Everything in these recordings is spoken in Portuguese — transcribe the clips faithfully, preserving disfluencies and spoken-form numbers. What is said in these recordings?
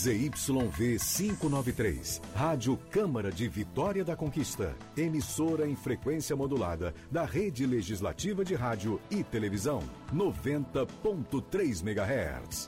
Z Y V quinhentos e noventa e três, Rádio Câmara de Vitória da Conquista, emissora em frequência modulada da Rede Legislativa de Rádio e Televisão, noventa ponto três megahertz.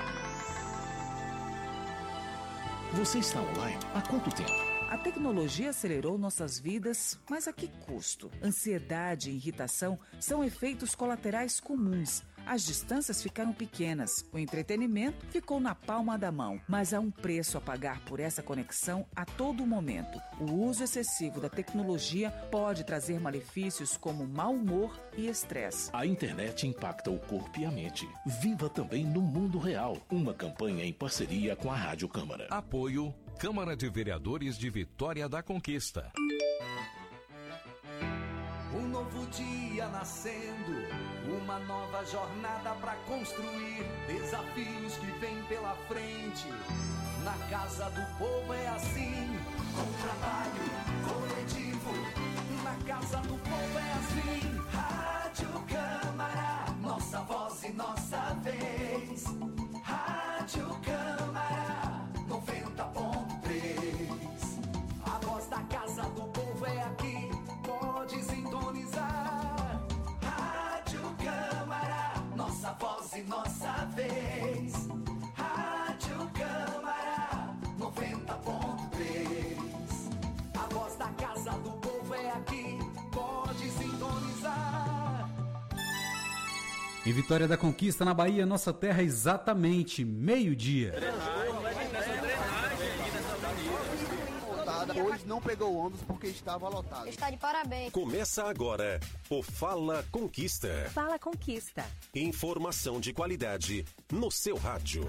Você está online há quanto tempo? A tecnologia acelerou nossas vidas, mas a que custo? Ansiedade e irritação são efeitos colaterais comuns. As distâncias ficaram pequenas, o entretenimento ficou na palma da mão, mas há um preço a pagar por essa conexão a todo momento. O uso excessivo da tecnologia pode trazer malefícios como mau humor e estresse. A internet impacta o corpo e a mente. Viva também no mundo real. Uma campanha em parceria com a Rádio Câmara. Apoio Câmara de Vereadores de Vitória da Conquista. Um novo dia nascendo, uma nova jornada pra construir, desafios que vêm pela frente. Na casa do povo é assim, com trabalho coletivo. Na casa do povo é assim, Rádio Câmara, nossa voz e nossa vez. Rádio Câmara, noventa ponto três. A voz da casa do povo é aqui, pode sintonizar. Rádio Câmara, nossa voz e nossa vez. Rádio Câmara, noventa ponto três. A voz da casa do povo é aqui, pode sintonizar. Em Vitória da Conquista, na Bahia, nossa terra, exatamente meio-dia. Hoje não pegou ônibus porque estava lotado. Está de parabéns. Começa agora o Fala Conquista. Fala Conquista. Informação de qualidade no seu rádio.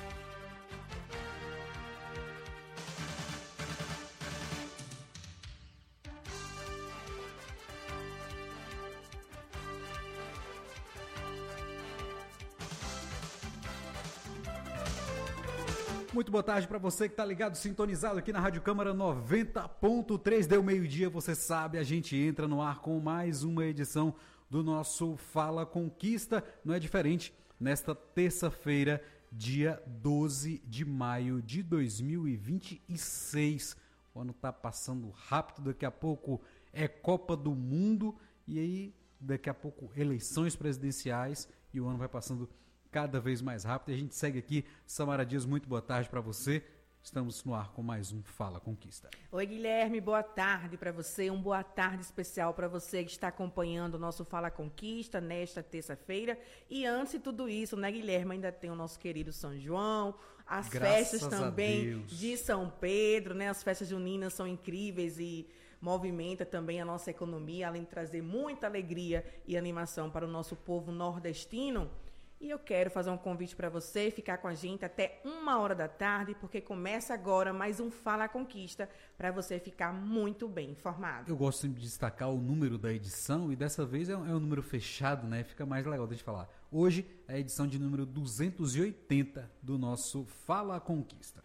Muito boa tarde para você que está ligado, sintonizado aqui na Rádio Câmara noventa ponto três. Deu meio-dia, você sabe, a gente entra no ar com mais uma edição do nosso Fala Conquista. Não é diferente nesta terça-feira, dia doze de maio de dois mil e vinte e seis. O ano está passando rápido, daqui a pouco é Copa do Mundo e aí daqui a pouco eleições presidenciais e o ano vai passando cada vez mais rápido. E a gente segue aqui. Samara Dias, muito boa tarde para você. Estamos no ar com mais um Fala Conquista. Oi, Guilherme, boa tarde para você. Um boa tarde especial para você que está acompanhando o nosso Fala Conquista nesta terça-feira. E antes de tudo isso, né, Guilherme, ainda tem o nosso querido São João, as Graças festas também de São Pedro, né? As festas juninas são incríveis e movimenta também a nossa economia, além de trazer muita alegria e animação para o nosso povo nordestino. E eu quero fazer um convite para você ficar com a gente até uma hora da tarde, porque começa agora mais um Fala Conquista, para você ficar muito bem informado. Eu gosto sempre de destacar o número da edição, e dessa vez é um, é um número fechado, né? Fica mais legal de falar. Hoje é a edição de número duzentos e oitenta do nosso Fala Conquista.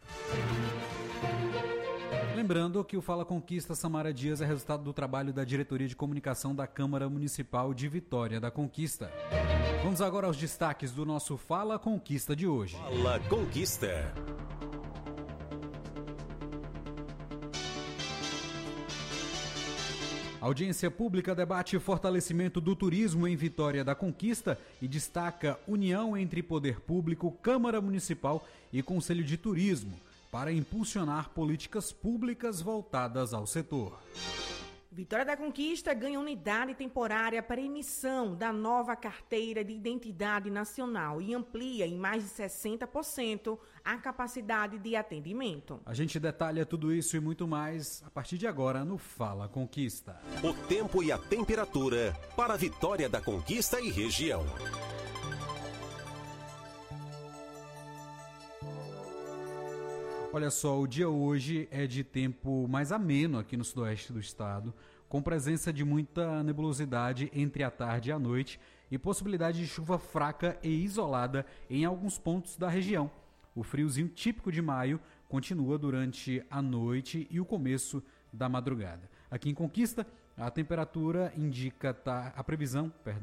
Lembrando que o Fala Conquista Samara Dias é resultado do trabalho da Diretoria de Comunicação da Câmara Municipal de Vitória da Conquista. Vamos agora aos destaques do nosso Fala Conquista de hoje. Fala Conquista. A audiência pública debate fortalecimento do turismo em Vitória da Conquista e destaca união entre Poder Público, Câmara Municipal e Conselho de Turismo para impulsionar políticas públicas voltadas ao setor. Vitória da Conquista ganha unidade temporária para emissão da nova carteira de identidade nacional e amplia em mais de sessenta por cento a capacidade de atendimento. A gente detalha tudo isso e muito mais a partir de agora no Fala Conquista. O tempo e a temperatura para Vitória da Conquista e região. Olha só, o dia hoje é de tempo mais ameno aqui no sudoeste do estado, com presença de muita nebulosidade entre a tarde e a noite e possibilidade de chuva fraca e isolada em alguns pontos da região. O friozinho típico de maio continua durante a noite e o começo da madrugada. Aqui em Conquista, a temperatura indica, tá, a previsão, perdão,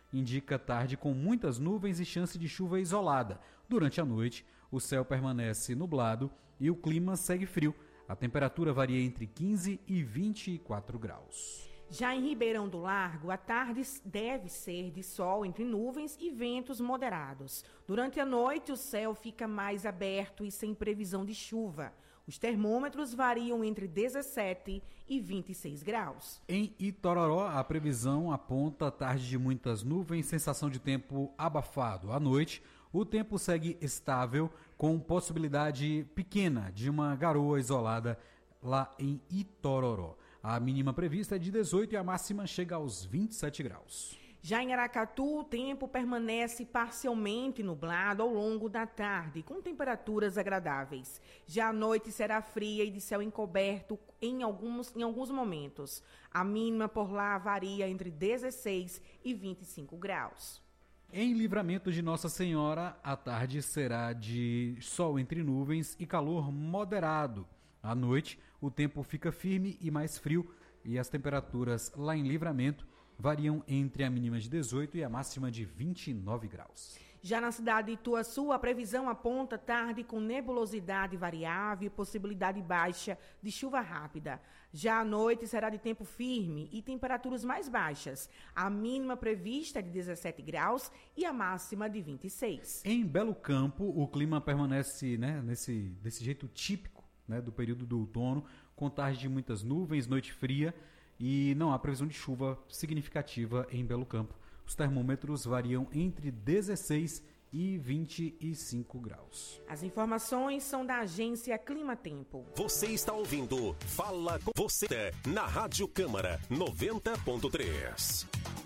indica tarde com muitas nuvens e chance de chuva isolada. Durante a noite, o céu permanece nublado e o clima segue frio. A temperatura varia entre quinze e vinte e quatro graus. Já em Ribeirão do Largo, a tarde deve ser de sol entre nuvens e ventos moderados. Durante a noite, o céu fica mais aberto e sem previsão de chuva. Os termômetros variam entre dezessete e vinte e seis graus. Em Itororó, a previsão aponta tarde de muitas nuvens, sensação de tempo abafado. À noite, o tempo segue estável, com possibilidade pequena de uma garoa isolada lá em Itororó. A mínima prevista é de dezoito e a máxima chega aos vinte e sete graus. Já em Aracatu, o tempo permanece parcialmente nublado ao longo da tarde, com temperaturas agradáveis. Já à noite será fria e de céu encoberto em alguns, em alguns momentos. A mínima por lá varia entre dezesseis e vinte e cinco graus. Em Livramento de Nossa Senhora, a tarde será de sol entre nuvens e calor moderado. À noite, o tempo fica firme e mais frio e as temperaturas lá em Livramento variam entre a mínima de dezoito e a máxima de vinte e nove graus. Já na cidade de Ituaçu, a previsão aponta tarde com nebulosidade variável e possibilidade baixa de chuva rápida. Já à noite será de tempo firme e temperaturas mais baixas. A mínima prevista é de dezessete graus e a máxima de vinte e seis. Em Belo Campo, o clima permanece, né, nesse, desse jeito típico, né, do período do outono, com tarde de muitas nuvens, noite fria e não há previsão de chuva significativa em Belo Campo. Os termômetros variam entre dezesseis e vinte e cinco graus. As informações são da agência Climatempo. Você está ouvindo Fala com você na Rádio Câmara noventa ponto três.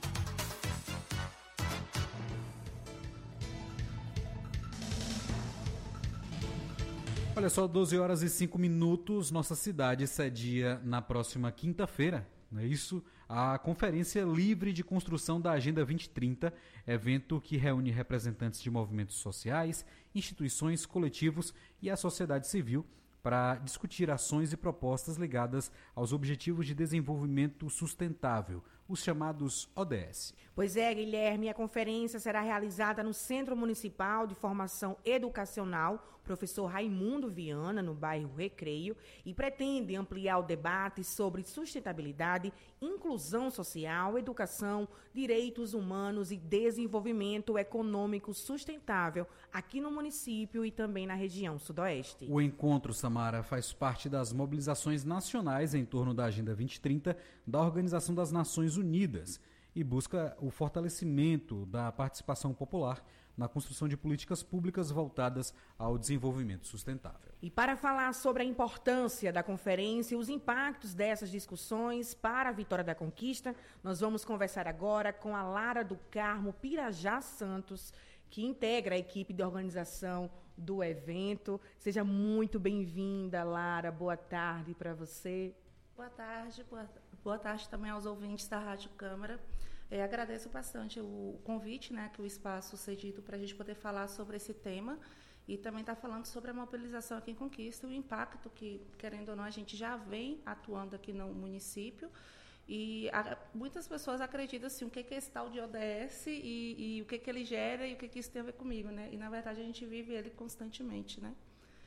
Olha só, doze horas e cinco minutos, nossa cidade cedia na próxima quinta-feira, não é isso? A Conferência Livre de Construção da Agenda vinte trinta, evento que reúne representantes de movimentos sociais, instituições, coletivos e a sociedade civil para discutir ações e propostas ligadas aos Objetivos de Desenvolvimento Sustentável, os chamados O D S. Pois é, Guilherme, a conferência será realizada no Centro Municipal de Formação Educacional, professor Raimundo Viana, no bairro Recreio, e pretende ampliar o debate sobre sustentabilidade, inclusão social, educação, direitos humanos e desenvolvimento econômico sustentável aqui no município e também na região sudoeste. O encontro, Samara, faz parte das mobilizações nacionais em torno da Agenda vinte trinta da Organização das Nações Unidas e busca o fortalecimento da participação popular na construção de políticas públicas voltadas ao desenvolvimento sustentável. E para falar sobre a importância da conferência e os impactos dessas discussões para a vitória da conquista, nós vamos conversar agora com a Lara do Carmo Pirajá Santos, que integra a equipe de organização do evento. Seja muito bem-vinda, Lara. Boa tarde para você. Boa tarde, boa, boa tarde também aos ouvintes da Rádio Câmara. É, agradeço bastante o convite, né, que o espaço cedido para a gente poder falar sobre esse tema e também estar tá falando sobre a mobilização aqui em Conquista e o impacto que, querendo ou não, a gente já vem atuando aqui no município. E a, muitas pessoas acreditam assim, o que é esse tal de O D S e, e o que, que ele gera e o que, que isso tem a ver comigo, né? E, na verdade, a gente vive ele constantemente, né?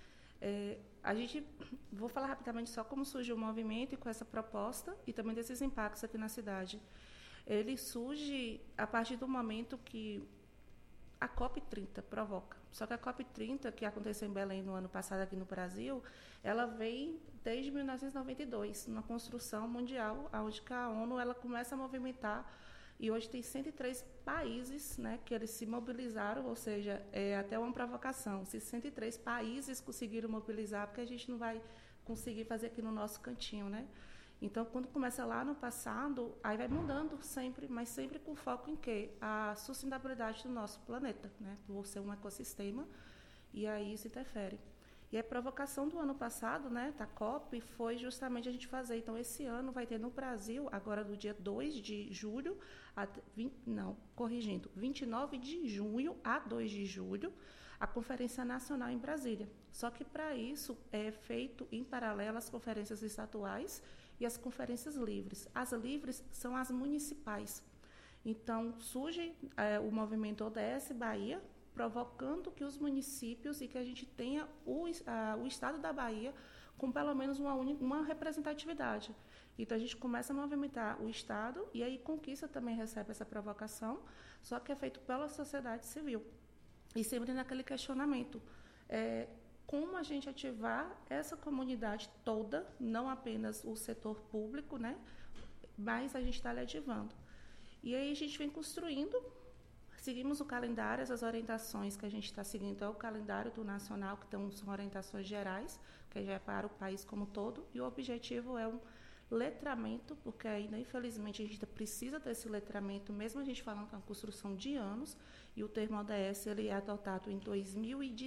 É, a gente, vou falar rapidamente só como surgiu o movimento e com essa proposta e também desses impactos aqui na cidade. Ele surge a partir do momento que a COP trinta provoca. Só que a COP trinta, que aconteceu em Belém no ano passado aqui no Brasil, ela vem desde mil novecentos e noventa e dois, numa construção mundial, onde a ONU ela começa a movimentar, e hoje tem cento e três países, né, que eles se mobilizaram, ou seja, é até uma provocação. Se cento e três países conseguiram mobilizar, porque a gente não vai conseguir fazer aqui no nosso cantinho, né? Então, quando começa lá no passado, aí vai mudando sempre, mas sempre com foco em quê? A sustentabilidade do nosso planeta, né? Por ser um ecossistema, e aí isso interfere. E a provocação do ano passado, né, da COP, foi justamente a gente fazer. Então, esse ano vai ter no Brasil, agora do dia dois de julho, a vinte, não, corrigindo, vinte e nove de junho a dois de julho, a Conferência Nacional em Brasília. Só que, para isso, é feito em paralelo às conferências estaduais e as conferências livres. As livres são as municipais. Então, surge é, o movimento O D S Bahia, provocando que os municípios e que a gente tenha o, a, o estado da Bahia com pelo menos uma, uma representatividade. Então, a gente começa a movimentar o estado e aí Conquista também recebe essa provocação, só que é feito pela sociedade civil. E sempre naquele questionamento, é, como a gente ativar essa comunidade toda, não apenas o setor público, né, mas a gente está lhe ativando. E aí a gente vem construindo, seguimos o calendário, essas orientações que a gente está seguindo é o calendário do nacional, que então, são orientações gerais, que já é para o país como um todo, e o objetivo é um letramento, porque ainda, infelizmente, a gente precisa desse letramento, mesmo a gente falando que é uma construção de anos, e o termo O D S ele é adotado em dois mil e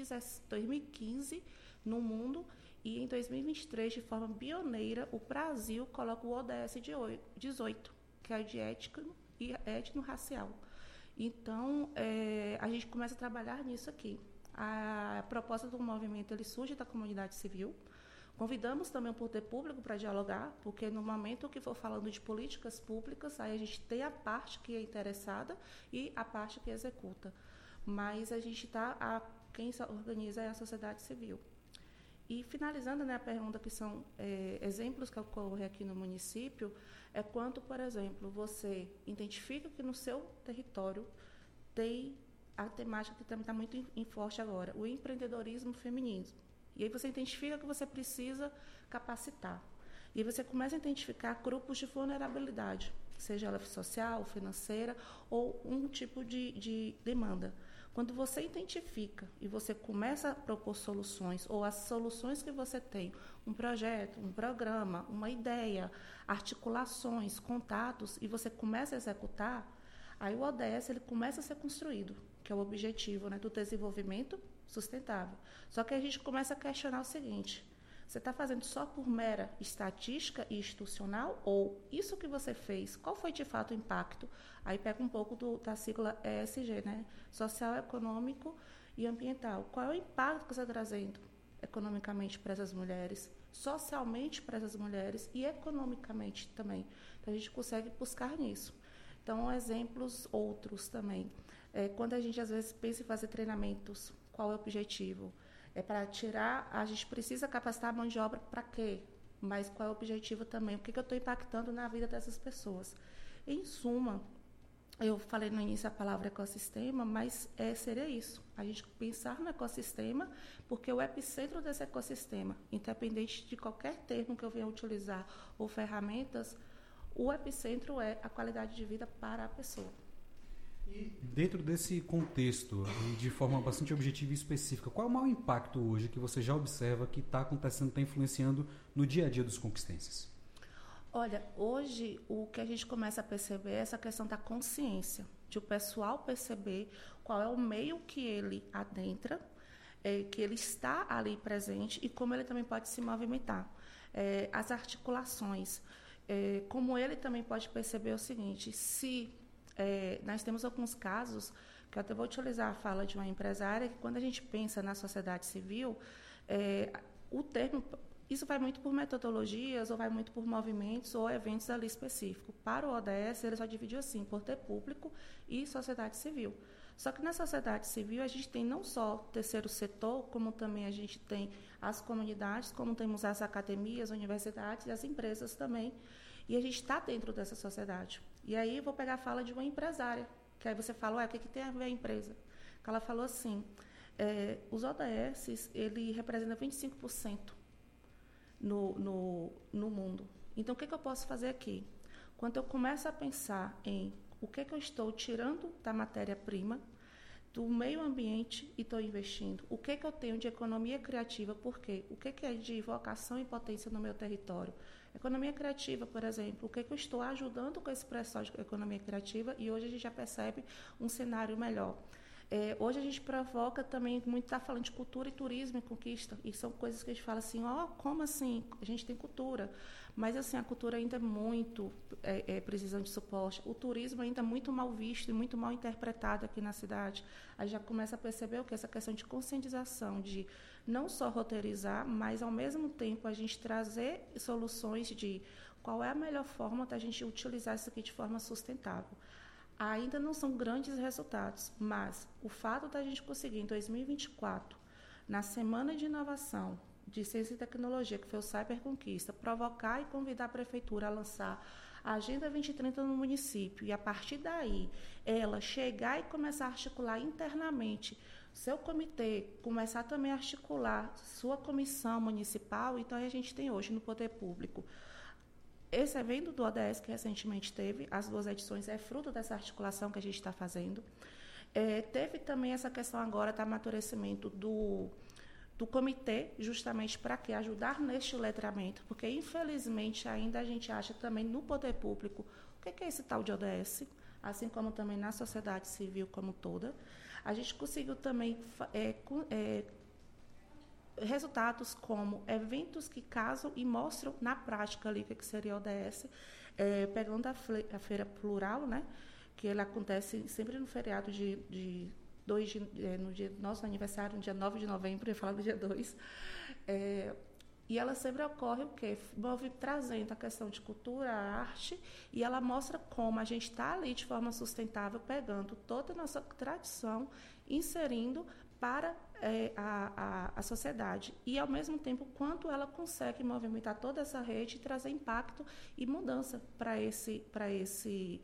quinze no mundo, e em dois mil e vinte e três, de forma pioneira, o Brasil coloca o O D S dezoito, que é de ética e étnico-racial. Então, é, a gente começa a trabalhar nisso aqui. A proposta do movimento ele surge da comunidade civil. Convidamos também o poder público para dialogar, porque no momento que for falando de políticas públicas, aí a gente tem a parte que é interessada e a parte que executa. Mas a gente está, quem organiza é a sociedade civil. E finalizando, né, a pergunta que são é, exemplos que ocorrem aqui no município, é quando, por exemplo, você identifica que no seu território tem a temática que também está muito em, em forte agora, o empreendedorismo feminino. E aí você identifica que você precisa capacitar. E aí você começa a identificar grupos de vulnerabilidade, seja ela social, financeira ou um tipo de, de demanda. Quando você identifica e você começa a propor soluções, ou as soluções que você tem, um projeto, um programa, uma ideia, articulações, contatos, e você começa a executar, aí o O D S ele começa a ser construído, que é o objetivo, né, do desenvolvimento sustentável. Só que a gente começa a questionar o seguinte: você está fazendo só por mera estatística e institucional, ou isso que você fez, qual foi de fato o impacto? Aí pega um pouco do, da sigla E S G, né? Social, econômico e ambiental. Qual é o impacto que você está trazendo economicamente para essas mulheres, socialmente para essas mulheres e economicamente também? Então, a gente consegue buscar nisso. Então, exemplos outros também. É, quando a gente, às vezes, pensa em fazer treinamentos, qual é o objetivo? É para tirar, a gente precisa capacitar a mão de obra para quê? Mas qual é o objetivo também? O que, que eu estou impactando na vida dessas pessoas? Em suma, eu falei no início a palavra ecossistema, mas é, seria isso. A gente pensar no ecossistema, porque o epicentro desse ecossistema, independente de qualquer termo que eu venha utilizar ou ferramentas, o epicentro é a qualidade de vida para a pessoa. E dentro desse contexto, e de forma bastante objetiva e específica, qual é o maior impacto hoje que você já observa que está acontecendo, está influenciando no dia a dia dos conquistenses? Olha, hoje o que a gente começa a perceber é essa questão da consciência, de o pessoal perceber qual é o meio que ele adentra, é, que ele está ali presente e como ele também pode se movimentar. É, as articulações, é, como ele também pode perceber o seguinte: se é, nós temos alguns casos, que eu até vou utilizar a fala de uma empresária, que quando a gente pensa na sociedade civil, é, o termo... Isso vai muito por metodologias, ou vai muito por movimentos ou eventos ali específicos. Para o O D S, ele só dividiu assim, poder público e sociedade civil. Só que na sociedade civil, a gente tem não só o terceiro setor, como também a gente tem as comunidades, como temos as academias, universidades e as empresas também. E a gente está dentro dessa sociedade. E aí, eu vou pegar a fala de uma empresária, que aí você fala, ué, o que, que tem a ver a empresa? Que ela falou assim, é, os O D S, ele representa vinte e cinco por cento. No, no, no mundo. Então, o que, que eu posso fazer aqui? Quando eu começo a pensar em o que, que eu estou tirando da matéria-prima, do meio ambiente e estou investindo, o que, que eu tenho de economia criativa, por quê? O que, que é de vocação e potência no meu território? Economia criativa, por exemplo, o que, que eu estou ajudando com esse processo de economia criativa, e hoje a gente já percebe um cenário melhor. É, hoje a gente provoca também, muito está falando de cultura e turismo e conquista, e são coisas que a gente fala assim, ó, oh, como assim? A gente tem cultura, mas assim, a cultura ainda é muito é, é, precisando de suporte, o turismo ainda é muito mal visto e muito mal interpretado aqui na cidade. A gente já começa a perceber o que? Essa questão de conscientização, de não só roteirizar, mas ao mesmo tempo a gente trazer soluções de qual é a melhor forma da gente utilizar isso aqui de forma sustentável. ainda não são grandes resultados, mas o fato da gente conseguir, em dois mil e vinte e quatro, na Semana de Inovação de Ciência e Tecnologia, que foi o Cyberconquista, provocar e convidar a Prefeitura a lançar a Agenda vinte e trinta no município, e a partir daí ela chegar e começar a articular internamente seu comitê, começar também a articular sua comissão municipal, então a gente tem hoje no Poder Público esse evento do O D S que recentemente teve, as duas edições, é fruto dessa articulação que a gente está fazendo. É, teve também essa questão agora do amadurecimento do, do comitê, justamente para que ajudar neste letramento, porque, infelizmente, ainda a gente acha também no poder público o que é esse tal de O D S, assim como também na sociedade civil como toda. A gente conseguiu também é, é, resultados como eventos que casam e mostram na prática ali o que seria o O D S, é, pegando a, a Feira Plural, né, que ela acontece sempre no feriado de, de dois de, é, no dia do nosso aniversário, no dia nove de novembro, eu ia falar do dia dois. É, e ela sempre ocorre o quê? Trazendo a questão de cultura, arte, e ela mostra como a gente está ali de forma sustentável, pegando toda a nossa tradição, inserindo para é, a, a, a sociedade. E, ao mesmo tempo, quanto ela consegue movimentar toda essa rede e trazer impacto e mudança para esse, para esse,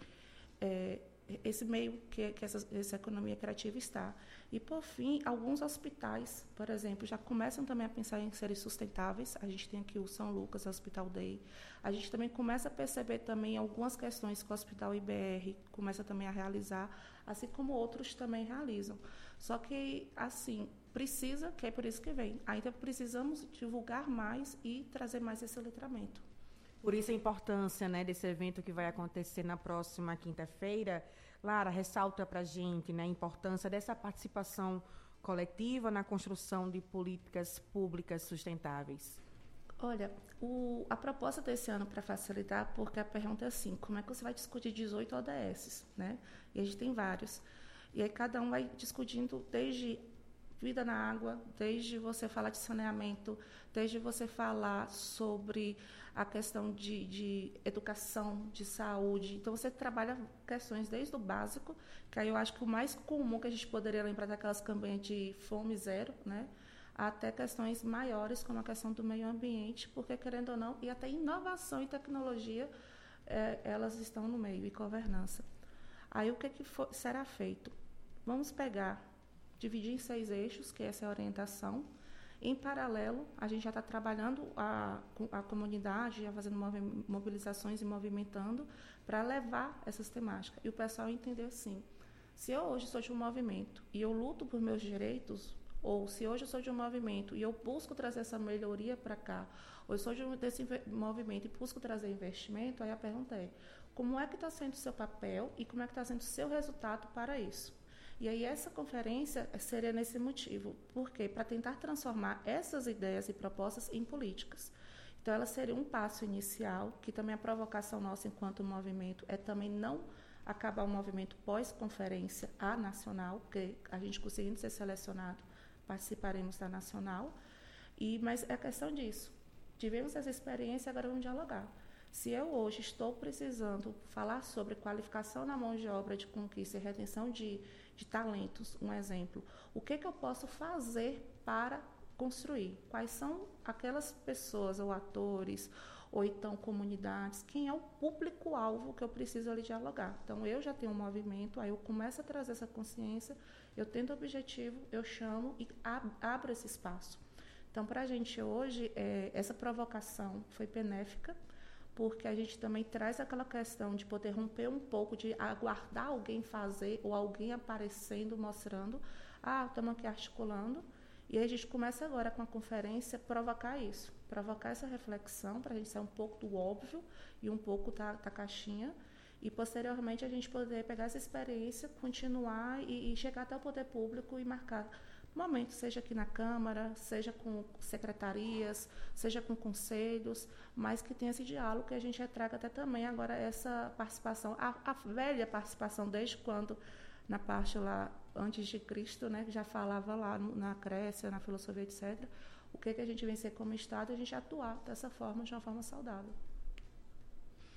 é, esse meio que, que essa, essa economia criativa está. E, por fim, alguns hospitais, por exemplo, já começam também a pensar em serem sustentáveis. A gente tem aqui o São Lucas, o Hospital D E I. A gente também começa a perceber também algumas questões que o Hospital I B R começa também a realizar, assim como outros também realizam. Só que, assim, precisa, que é por isso que vem, ainda precisamos divulgar mais e trazer mais esse letramento. Por isso a importância, né, desse evento que vai acontecer na próxima quinta-feira. Lara, ressalta para a gente, né, a importância dessa participação coletiva na construção de políticas públicas sustentáveis. Olha, o, a proposta desse ano para facilitar, porque a pergunta é assim, como é que você vai discutir dezoito O D S, né? E a gente tem vários. E aí cada um vai discutindo desde vida na água, desde você falar de saneamento, desde você falar sobre a questão de, de educação, de saúde. Então, você trabalha questões desde o básico, que aí eu acho que o mais comum que a gente poderia lembrar daquelas campanhas de fome zero, né? Até questões maiores, como a questão do meio ambiente, porque, querendo ou não, e até inovação e tecnologia, é, elas estão no meio, e governança. Aí, o que, que for, será feito? Vamos pegar, dividir em seis eixos, que essa é a orientação. Em paralelo, a gente já está trabalhando a, a comunidade, já fazendo mobilizações e movimentando para levar essas temáticas. E o pessoal entender assim, se eu hoje sou de um movimento e eu luto por meus direitos, ou se hoje eu sou de um movimento e eu busco trazer essa melhoria para cá, ou eu sou de um, desse movimento e busco trazer investimento, aí a pergunta é, como é que está sendo o seu papel e como é que está sendo o seu resultado para isso? E aí essa conferência seria nesse motivo. Por quê? Para tentar transformar essas ideias e propostas em políticas. Então, ela seria um passo inicial, que também a provocação nossa enquanto movimento é também não acabar o movimento pós-conferência a nacional, porque a gente conseguindo ser selecionado, participaremos da nacional. E, mas é questão disso. Tivemos essa experiência, agora vamos dialogar. Se eu hoje estou precisando falar sobre qualificação na mão de obra de conquista e retenção de, de talentos, um exemplo, o que, que eu posso fazer para construir? Quais são aquelas pessoas ou atores ou então comunidades? Quem é o público-alvo que eu preciso ali dialogar? Então, eu já tenho um movimento, aí eu começo a trazer essa consciência, eu tento o objetivo, eu chamo e ab- abro esse espaço. Então, para a gente hoje, é, essa provocação foi benéfica, porque a gente também traz aquela questão de poder romper um pouco, de aguardar alguém fazer ou alguém aparecendo, mostrando, ah, estamos aqui articulando, e aí a gente começa agora com a conferência provocar isso, provocar essa reflexão para a gente sair um pouco do óbvio e um pouco da, da caixinha, e posteriormente a gente poder pegar essa experiência, continuar e, e chegar até o poder público e marcar momento, seja aqui na Câmara, seja com secretarias, seja com conselhos, mas que tenha esse diálogo que a gente traga até também agora essa participação, a, a velha participação, desde quando, na parte lá, antes de Cristo, né, que já falava lá no, na Grécia, na filosofia, etcétera, o que, que a gente vem ser como Estado, a gente atuar dessa forma, de uma forma saudável.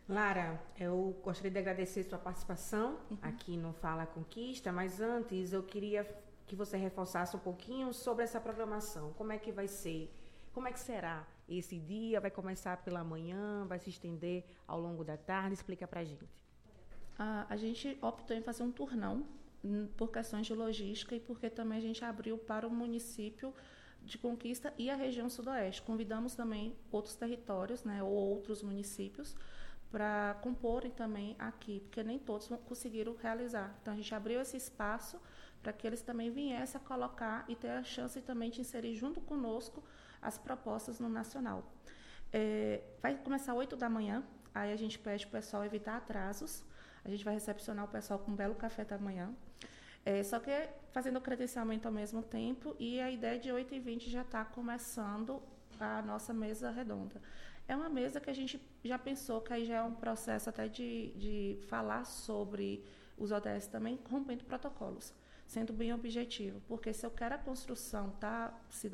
Lara, eu gostaria de agradecer sua participação uhum. aqui no Fala Conquista, mas antes eu queria que você reforçasse um pouquinho sobre essa programação. Como é que vai ser? Como é que será esse dia? Vai começar pela manhã? Vai se estender ao longo da tarde? Explica pra gente. Ah, a gente optou em fazer um turnão por questões de logística e porque também a gente abriu para o município de Conquista e a região sudoeste. Convidamos também outros territórios, né, ou outros municípios para comporem também aqui, porque nem todos conseguiram realizar. Então, a gente abriu esse espaço para que eles também viessem a colocar e ter a chance também de inserir junto conosco as propostas no nacional. É, vai começar às oito da manhã, aí a gente pede para o pessoal evitar atrasos, a gente vai recepcionar o pessoal com um belo café da manhã, é, só que fazendo o credenciamento ao mesmo tempo, e a ideia de oito e vinte já está começando a nossa mesa redonda. É uma mesa que a gente já pensou que aí já é um processo até de, de falar sobre os O D S também, rompendo protocolos, sendo bem objetivo, porque se eu quero a construção da,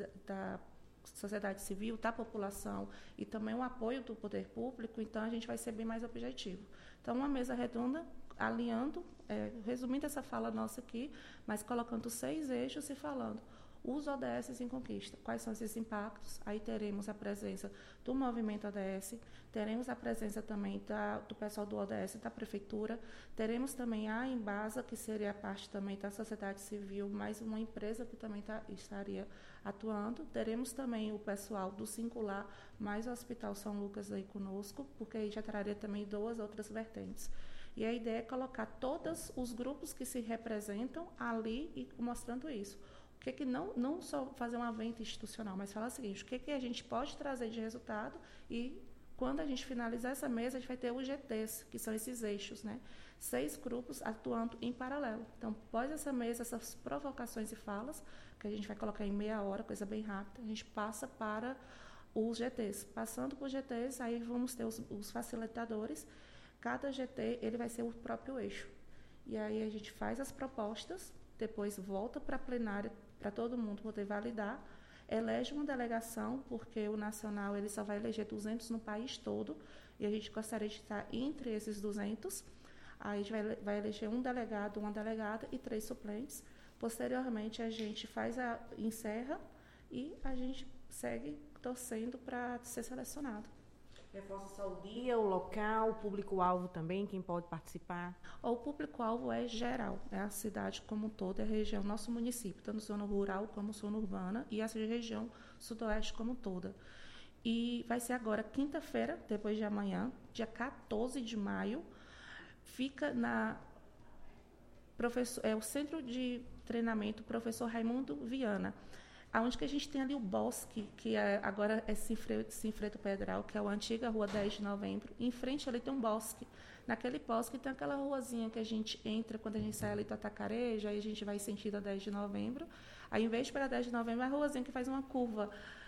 da sociedade civil, da população e também o apoio do poder público, então a gente vai ser bem mais objetivo. Então, uma mesa redonda, alinhando, é, resumindo essa fala nossa aqui, mas colocando seis eixos e falando os O D S em conquista. Quais são esses impactos? Aí teremos a presença do movimento O D S, teremos a presença também da, do pessoal do O D S, da prefeitura, teremos também a Embasa, que seria a parte também da sociedade civil, mais uma empresa que também tá, estaria atuando. Teremos também o pessoal do Singular, mais o Hospital São Lucas aí conosco, porque aí já traria também duas outras vertentes. E a ideia é colocar todos os grupos que se representam ali e mostrando isso. O que que não, não só fazer um evento institucional, mas falar o seguinte, o que que a gente pode trazer de resultado e quando a gente finalizar essa mesa, a gente vai ter os G Tês, que são esses eixos, né? Seis grupos atuando em paralelo. Então, após essa mesa, essas provocações e falas, que a gente vai colocar em meia hora, coisa bem rápida, a gente passa para os G Tês. Passando por G Tês, aí vamos ter os, os facilitadores. Cada G T ele vai ser o próprio eixo. E aí a gente faz as propostas, depois volta para a plenária para todo mundo poder validar, elege uma delegação, porque o nacional ele só vai eleger duzentos no país todo, e a gente gostaria de estar entre esses duzentos. Aí a gente vai, vai eleger um delegado, uma delegada e três suplentes. Posteriormente, a gente faz a encerra e a gente segue torcendo para ser selecionado. Reforça só o dia, o local, o público-alvo também, quem pode participar? O público-alvo é geral, é a cidade como um todo, é a região, nosso município, tanto zona rural como zona urbana, e essa região sudoeste como toda. E vai ser agora, quinta-feira, depois de amanhã, dia quatorze de maio, fica na professor, é o Centro de Treinamento Professor Raimundo Viana, onde que a gente tem ali o bosque, que é, agora é Sinfreto Pedral, que é a antiga rua dez de novembro. Em frente ali tem um bosque. Naquele bosque tem aquela ruazinha que a gente entra quando a gente sai ali do Atacarejo, aí a gente vai sentido a dez de novembro. Aí, em vez de para dez de novembro, é a ruazinha que faz uma curva.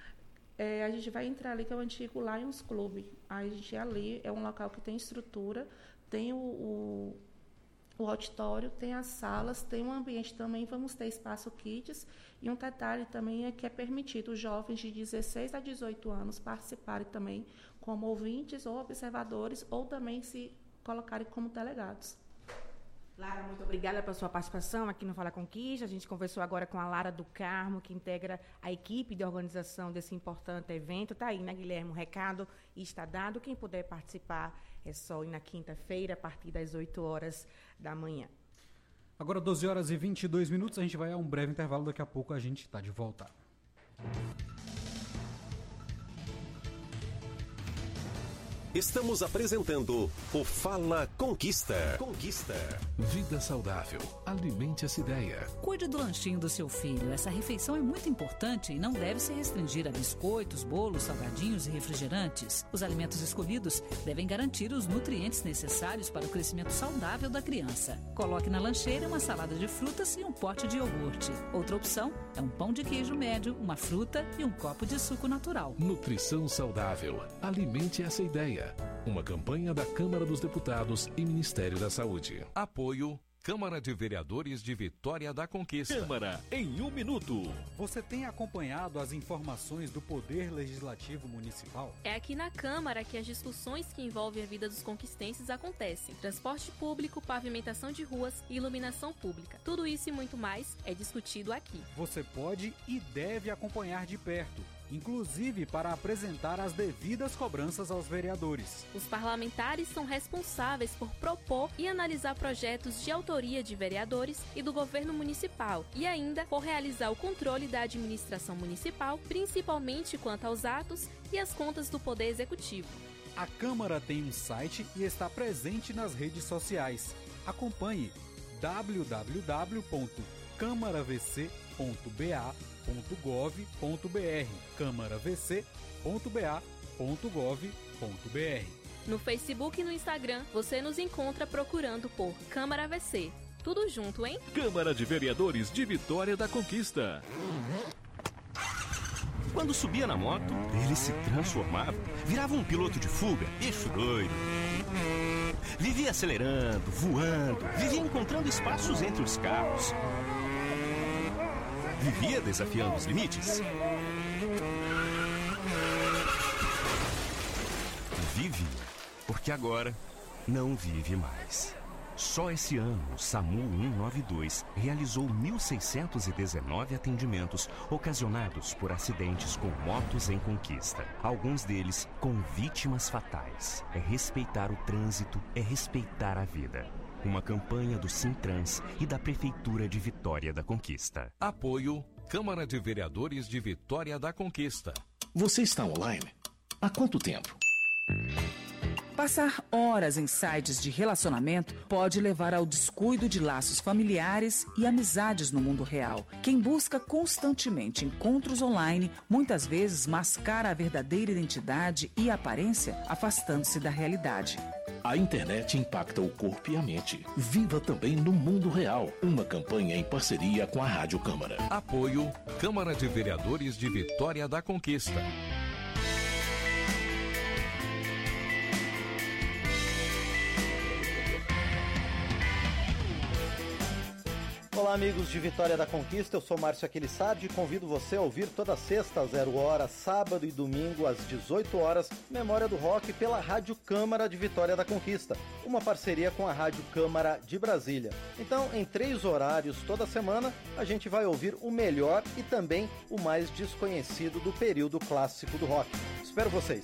É, a gente vai entrar ali, que é o antigo Lions Club. Aí a gente ali, é um local que tem estrutura, tem o... o o auditório, tem as salas, tem um ambiente também, vamos ter espaço kids, e um detalhe também é que é permitido os jovens de dezesseis a dezoito anos participarem também como ouvintes ou observadores, ou também se colocarem como delegados. Lara, muito obrigada pela sua participação aqui no Fala Conquista. A gente conversou agora com a Lara do Carmo, que integra a equipe de organização desse importante evento. Está aí, né, Guilherme? O recado está dado. Quem puder participar é só ir na quinta-feira, a partir das oito horas da manhã. Agora, doze horas e vinte e dois minutos, a gente vai a um breve intervalo. Daqui a pouco a gente está de volta. Estamos apresentando o Fala Conquista. Conquista. Vida saudável. Alimente essa ideia. Cuide do lanchinho do seu filho. Essa refeição é muito importante e não deve se restringir a biscoitos, bolos, salgadinhos e refrigerantes. Os alimentos escolhidos devem garantir os nutrientes necessários para o crescimento saudável da criança. Coloque na lancheira uma salada de frutas e um pote de iogurte. Outra opção é um pão de queijo médio, uma fruta e um copo de suco natural. Nutrição saudável. Alimente essa ideia. Uma campanha da Câmara dos Deputados e Ministério da Saúde. Apoio Câmara de Vereadores de Vitória da Conquista. Câmara em um minuto. Você tem acompanhado as informações do Poder Legislativo Municipal? É aqui na Câmara que as discussões que envolvem a vida dos conquistenses acontecem. Transporte público, pavimentação de ruas e iluminação pública. Tudo isso e muito mais é discutido aqui. Você pode e deve acompanhar de perto, inclusive para apresentar as devidas cobranças aos vereadores. Os parlamentares são responsáveis por propor e analisar projetos de autoria de vereadores e do governo municipal e ainda por realizar o controle da administração municipal, principalmente quanto aos atos e as contas do Poder Executivo. A Câmara tem um site e está presente nas redes sociais. Acompanhe w w w ponto câmara v c ponto b a ponto gov ponto b r câmara v c ponto b a ponto gov ponto b r. No Facebook e no Instagram, você nos encontra procurando por Câmara V C. Tudo junto, hein? Câmara de Vereadores de Vitória da Conquista. Quando subia na moto, ele se transformava, virava um piloto de fuga, bicho doido. Vivia acelerando, voando, vivia encontrando espaços entre os carros. Vivia desafiando os limites. Vivia, porque agora não vive mais. Só esse ano, o SAMU cento e noventa e dois realizou mil seiscentos e dezenove atendimentos ocasionados por acidentes com motos em Conquista. Alguns deles com vítimas fatais. É respeitar o trânsito, é respeitar a vida. Uma campanha do Sintrans e da Prefeitura de Vitória da Conquista. Apoio Câmara de Vereadores de Vitória da Conquista. Você está online? Há quanto tempo? Passar horas em sites de relacionamento pode levar ao descuido de laços familiares e amizades no mundo real. Quem busca constantemente encontros online, muitas vezes mascara a verdadeira identidade e aparência, afastando-se da realidade. A internet impacta o corpo e a mente. Viva também no mundo real. Uma campanha em parceria com a Rádio Câmara. Apoio Câmara de Vereadores de Vitória da Conquista. Olá, amigos de Vitória da Conquista, eu sou Márcio Aquilissardi e convido você a ouvir toda sexta às zero hora, sábado e domingo às dezoito horas, Memória do Rock pela Rádio Câmara de Vitória da Conquista, uma parceria com a Rádio Câmara de Brasília. Então, em três horários toda semana, a gente vai ouvir o melhor e também o mais desconhecido do período clássico do rock. Espero vocês!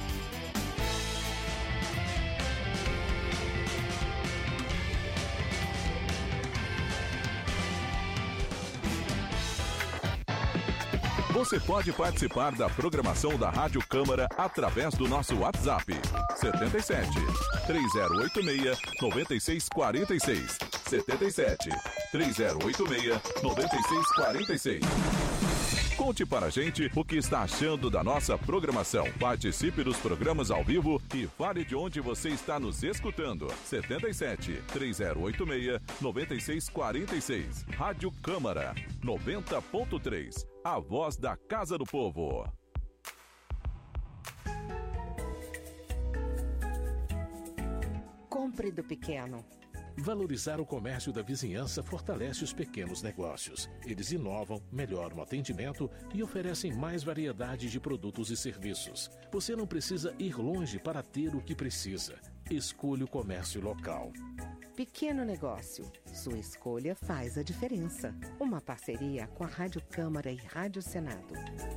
Você pode participar da programação da Rádio Câmara através do nosso WhatsApp setenta e sete, três zero oito seis, nove seis quatro seis setenta e sete, três zero oito seis, nove seis quatro seis. Conte para a gente o que está achando da nossa programação. Participe dos programas ao vivo e fale de onde você está nos escutando. setenta e sete, três zero oito seis, nove seis quatro seis. Rádio Câmara noventa ponto três. A voz da Casa do Povo. Compre do pequeno. Valorizar o comércio da vizinhança fortalece os pequenos negócios. Eles inovam, melhoram o atendimento e oferecem mais variedade de produtos e serviços. Você não precisa ir longe para ter o que precisa. Escolha o comércio local. Pequeno negócio. Sua escolha faz a diferença. Uma parceria com a Rádio Câmara e Rádio Senado.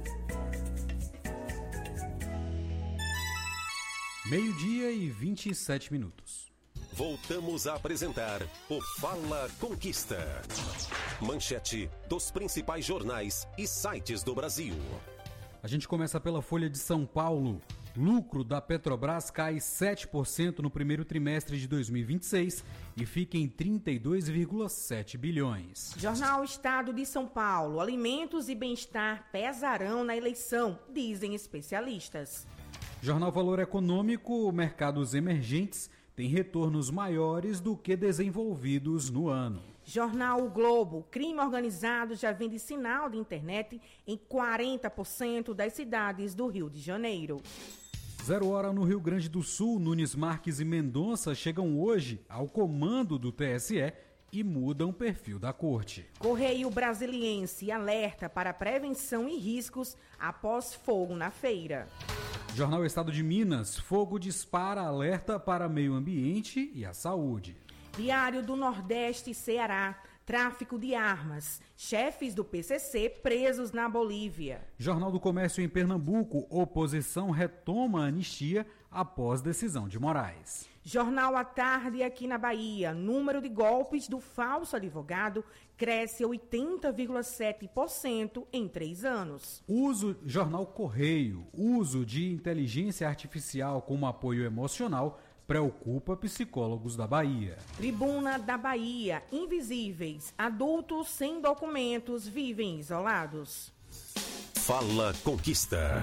Meio-dia e vinte e sete minutos. Voltamos a apresentar o Fala Conquista. Manchete dos principais jornais e sites do Brasil. A gente começa pela Folha de São Paulo. Lucro da Petrobras cai sete por cento no primeiro trimestre de dois mil e vinte e seis e fica em trinta e dois vírgula sete bilhões. Jornal Estado de São Paulo. Alimentos e bem-estar pesarão na eleição, dizem especialistas. Jornal Valor Econômico. Mercados emergentes têm retornos maiores do que desenvolvidos no ano. Jornal O Globo. Crime organizado já vende sinal de internet em quarenta por cento das cidades do Rio de Janeiro. Zero hora no Rio Grande do Sul. Nunes Marques e Mendonça chegam hoje ao comando do T S E e mudam o perfil da corte. Correio Brasiliense alerta para prevenção e riscos após fogo na feira. Jornal Estado de Minas, fogo dispara alerta para meio ambiente e a saúde. Diário do Nordeste, Ceará, tráfico de armas. Chefes do P C C presos na Bolívia. Jornal do Comércio em Pernambuco, oposição retoma a anistia após decisão de Moraes. Jornal à Tarde aqui na Bahia, número de golpes do falso advogado cresce oitenta vírgula sete por cento em três anos. Uso, Jornal Correio, uso de inteligência artificial como apoio emocional preocupa psicólogos da Bahia. Tribuna da Bahia, invisíveis, adultos sem documentos vivem isolados. Fala Conquista.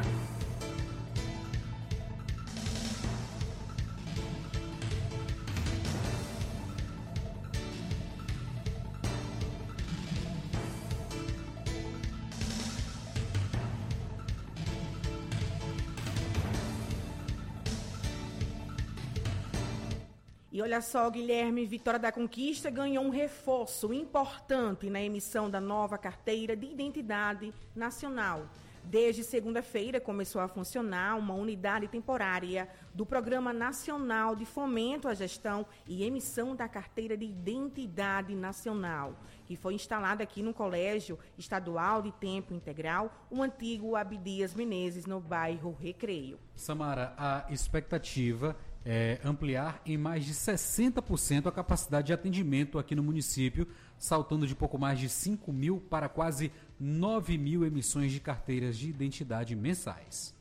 E olha só, Guilherme, Vitória da Conquista ganhou um reforço importante na emissão da nova carteira de identidade nacional. Desde segunda-feira começou a funcionar uma unidade temporária do Programa Nacional de Fomento à Gestão e Emissão da Carteira de Identidade Nacional, que foi instalada aqui no Colégio Estadual de Tempo Integral, o antigo Abdias Menezes, no bairro Recreio. Samara, a expectativa é ampliar em mais de sessenta por cento a capacidade de atendimento aqui no município, saltando de pouco mais de cinco mil para quase nove mil emissões de carteiras de identidade mensais.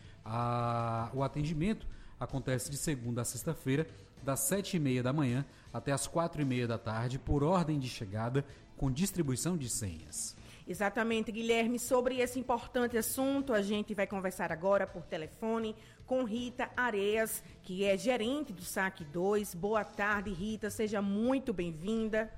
A, o atendimento acontece de segunda a sexta-feira, das sete e meia da manhã até as quatro e meia da tarde, por ordem de chegada, com distribuição de senhas. Exatamente, Guilherme. Sobre esse importante assunto, a gente vai conversar agora por telefone com Rita Areias, que é gerente do S A C dois. Boa tarde, Rita. Seja muito bem-vinda.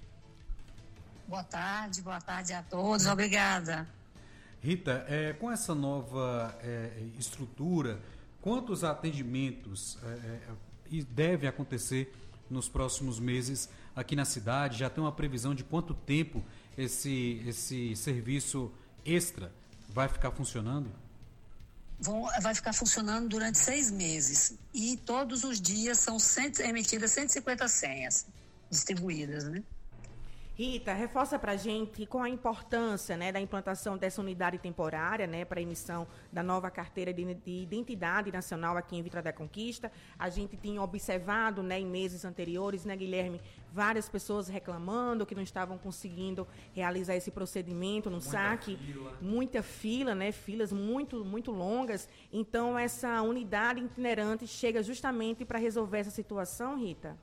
Boa tarde, boa tarde a todos. Obrigada. Rita, é, com essa nova é, estrutura, quantos atendimentos é, é, devem acontecer nos próximos meses aqui na cidade? Já tem uma previsão de quanto tempo esse, esse serviço extra vai ficar funcionando? Vão, vai ficar funcionando durante seis meses e todos os dias são cento, emitidas cento e cinquenta senhas distribuídas, né? Rita, reforça para a gente qual a importância, né, da implantação dessa unidade temporária, né, para a emissão da nova carteira de, de identidade nacional aqui em Vitória da Conquista. A gente tinha observado, né, em meses anteriores, né, Guilherme, várias pessoas reclamando que não estavam conseguindo realizar esse procedimento no S A C. Muita fila, né, filas muito, muito longas. Então, essa unidade itinerante chega justamente para resolver essa situação, Rita?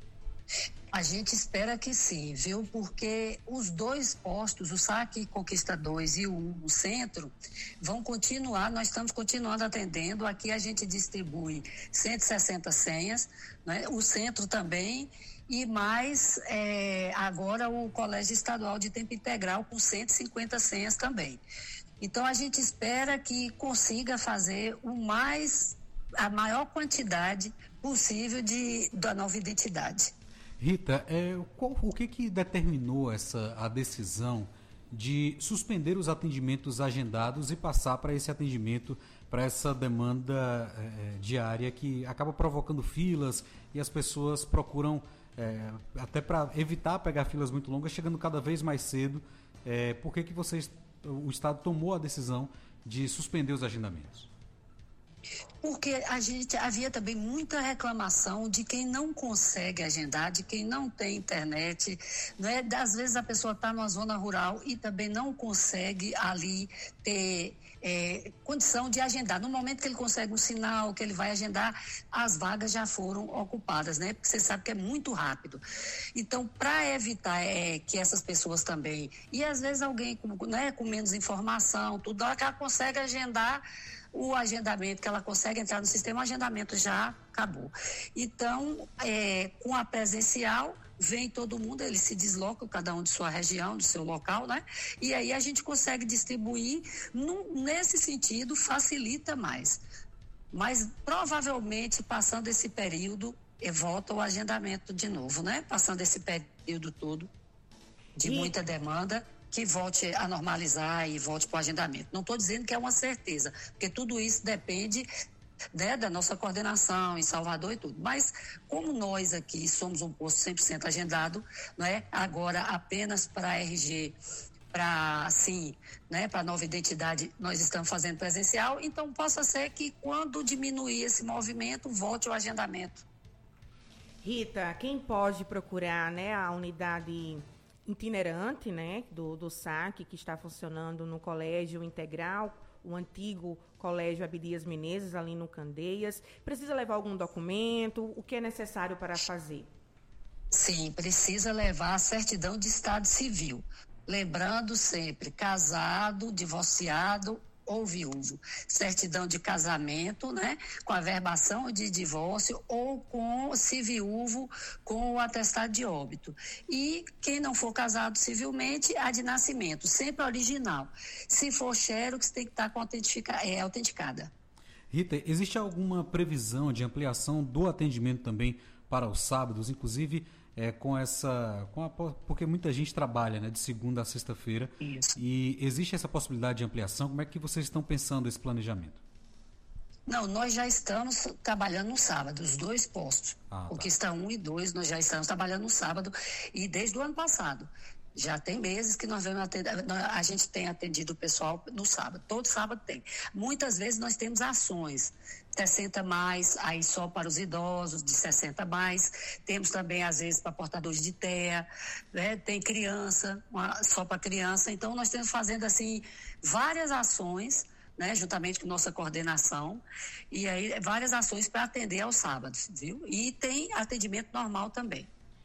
A gente espera que sim, viu? Porque os dois postos, o S A C Conquista dois e o, o Centro, vão continuar, nós estamos continuando atendendo. Aqui a gente distribui cento e sessenta senhas, né? O Centro também, e mais é, agora o Colégio Estadual de Tempo Integral com cento e cinquenta senhas também. Então a gente espera que consiga fazer o mais, a maior quantidade possível de, da nova identidade. Rita, é, qual, o que, que determinou essa, a decisão de suspender os atendimentos agendados e passar para esse atendimento, para essa demanda é, diária que acaba provocando filas e as pessoas procuram, é, até para evitar pegar filas muito longas, chegando cada vez mais cedo? É, por que, que vocês, o Estado tomou a decisão de suspender os agendamentos? Porque a gente havia também muita reclamação de quem não consegue agendar, de quem não tem internet, né? Às vezes a pessoa está numa zona rural e também não consegue ali ter é, condição de agendar. No momento que ele consegue um sinal, que ele vai agendar, as vagas já foram ocupadas, né? Porque você sabe que é muito rápido. Então, para evitar é, que essas pessoas também, e às vezes alguém com, né, com menos informação, tudo, que ela consegue agendar, o agendamento, que ela consegue entrar no sistema, o agendamento já acabou. Então, é, com a presencial, vem todo mundo, eles se deslocam, cada um de sua região, do seu local, né? E aí a gente consegue distribuir, num, nesse sentido, facilita mais. Mas, provavelmente, passando esse período, e volta o agendamento de novo, né? Passando esse período todo de e... muita demanda, que volte a normalizar e volte para o agendamento. Não estou dizendo que é uma certeza, porque tudo isso depende, né, da nossa coordenação em Salvador e tudo. Mas como nós aqui somos um posto cem por cento agendado, né, agora apenas para R G, para assim, né, para nova identidade, nós estamos fazendo presencial, então possa ser que quando diminuir esse movimento, volte o agendamento. Rita, quem pode procurar, né, a unidade itinerante, né, do, do S A C, que está funcionando no Colégio Integral, o antigo Colégio Abdias Menezes, ali no Candeias, precisa levar algum documento? O que é necessário para fazer? Sim, precisa levar a certidão de estado civil. Lembrando sempre, casado, divorciado ou viúvo. Certidão de casamento, né, com a verbação de divórcio ou com, se viúvo, com o atestado de óbito. E quem não for casado civilmente, a de nascimento, sempre original. Se for xerox, tem que estar com autentica, é, autenticada. Rita, existe alguma previsão de ampliação do atendimento também para os sábados, inclusive é, com essa, com a, porque muita gente trabalha, né, de segunda a sexta-feira. Isso. E existe essa possibilidade de ampliação? Como é que vocês estão pensando esse planejamento? Não, nós já estamos trabalhando no sábado, os dois postos. Ah, tá. O que está um e dois, nós já estamos trabalhando no sábado e desde o ano passado. Já tem meses que nós vamos atender, a gente tem atendido o pessoal no sábado, todo sábado tem. Muitas vezes nós temos ações, sessenta mais, aí só para os idosos, de sessenta mais. Temos também, às vezes, para portadores de T E A, né? Tem criança, uma, só para criança. Então, nós temos fazendo, assim, várias ações, né? Juntamente com nossa coordenação, e aí várias ações para atender aos sábados, viu? E tem atendimento normal também.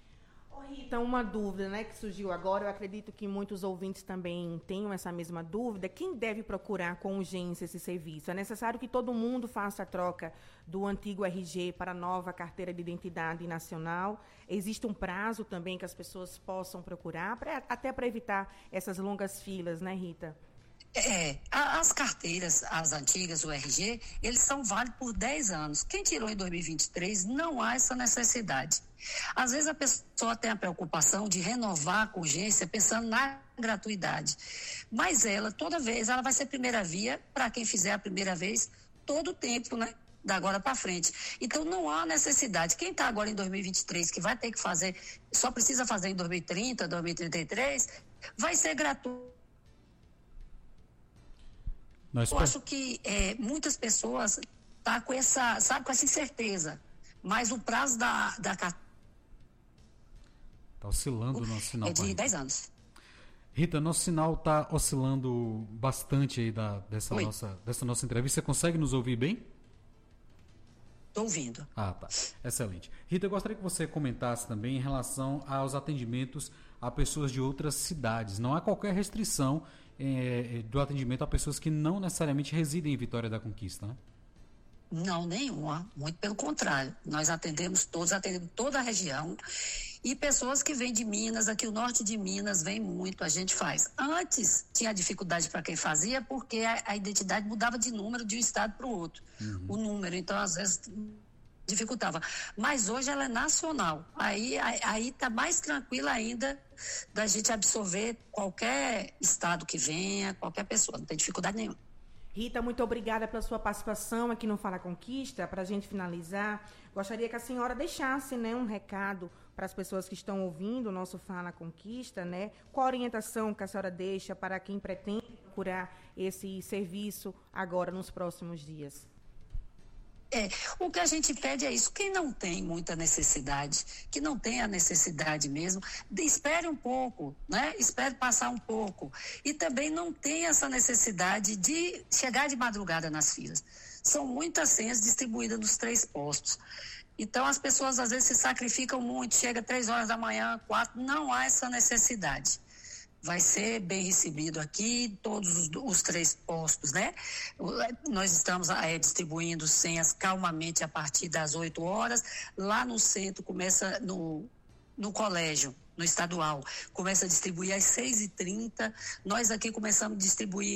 Então, uma dúvida, né, que surgiu agora, eu acredito que muitos ouvintes também tenham essa mesma dúvida. Quem deve procurar com urgência esse serviço? É necessário que todo mundo faça a troca do antigo R G para a nova carteira de identidade nacional? Existe um prazo também que as pessoas possam procurar, pra, até para evitar essas longas filas, né, Rita? É, as carteiras, as antigas, o R G, eles são válidos por dez anos. Quem tirou em dois mil e vinte e três, não há essa necessidade. Às vezes a pessoa tem a preocupação de renovar com urgência pensando na gratuidade. Mas ela, toda vez, ela vai ser primeira via para quem fizer a primeira vez todo o tempo, né? Da agora para frente. Então não há necessidade. Quem está agora em dois mil e vinte e três, que vai ter que fazer, só precisa fazer em dois mil e trinta, dois mil e trinta e três, vai ser gratuito. Nós Eu acho que é, muitas pessoas tá com essa, sabe, com essa incerteza. Mas o prazo da da Está oscilando o nosso sinal. É de dez anos. Rita, nosso sinal está oscilando bastante aí da, dessa, nossa, dessa nossa entrevista. Você consegue nos ouvir bem? Estou ouvindo. Ah, tá. Excelente. Rita, eu gostaria que você comentasse também em relação aos atendimentos a pessoas de outras cidades. Não há qualquer restrição É, do atendimento a pessoas que não necessariamente residem em Vitória da Conquista, né? Não, nenhuma. Muito pelo contrário. Nós atendemos todos, atendemos toda a região. E pessoas que vêm de Minas, aqui o norte de Minas vem muito, a gente faz. Antes tinha dificuldade para quem fazia, porque a, a identidade mudava de número de um estado para o outro. Uhum. O número, então às vezes dificultava. Mas hoje ela é nacional. Aí aí está mais tranquila ainda da gente absorver qualquer estado que venha, qualquer pessoa. Não tem dificuldade nenhuma. Rita, muito obrigada pela sua participação aqui no Fala Conquista. Para a gente finalizar, gostaria que a senhora deixasse, né, um recado para as pessoas que estão ouvindo o nosso Fala Conquista, né? Qual a orientação que a senhora deixa para quem pretende procurar esse serviço agora nos próximos dias? É, o que a gente pede é isso. Quem não tem muita necessidade, que não tem a necessidade mesmo, espere um pouco, né? Espere passar um pouco. E também não tem essa necessidade de chegar de madrugada nas filas. São muitas senhas distribuídas nos três postos. Então as pessoas às vezes se sacrificam muito, chega três horas da manhã, quatro, não há essa necessidade. Vai ser bem recebido aqui, todos os, os três postos, né? Nós estamos é, distribuindo senhas calmamente a partir das oito horas. Lá no centro, começa no, no colégio, no estadual, começa a distribuir às seis e trinta. Nós aqui começamos a distribuir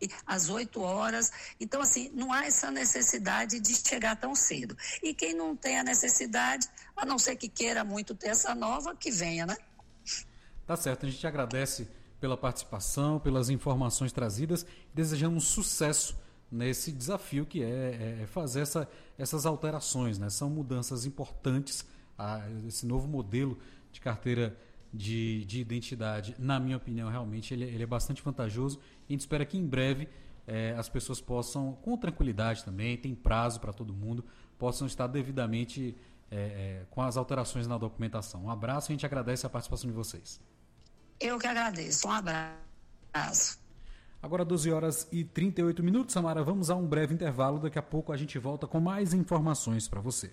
às oito horas. Então, assim, não há essa necessidade de chegar tão cedo. E quem não tem a necessidade, a não ser que queira muito ter essa nova, que venha, né? Tá certo, a gente agradece pela participação, pelas informações trazidas, desejamos sucesso nesse desafio que é, é fazer essa, essas alterações, né? São mudanças importantes, a, esse novo modelo de carteira de, de identidade, na minha opinião, realmente ele, ele é bastante vantajoso. A gente espera que em breve é, as pessoas possam, com tranquilidade também, tem prazo para todo mundo, possam estar devidamente é, é, com as alterações na documentação. Um abraço, a gente agradece a participação de vocês. Eu que agradeço. Um abraço. Agora doze horas e trinta e oito minutos, Samara, vamos a um breve intervalo. Daqui a pouco a gente volta com mais informações para você.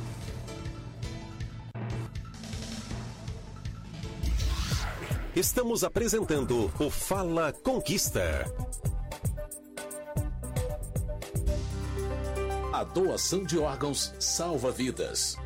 Estamos apresentando o Fala Conquista. A doação de órgãos salva vidas.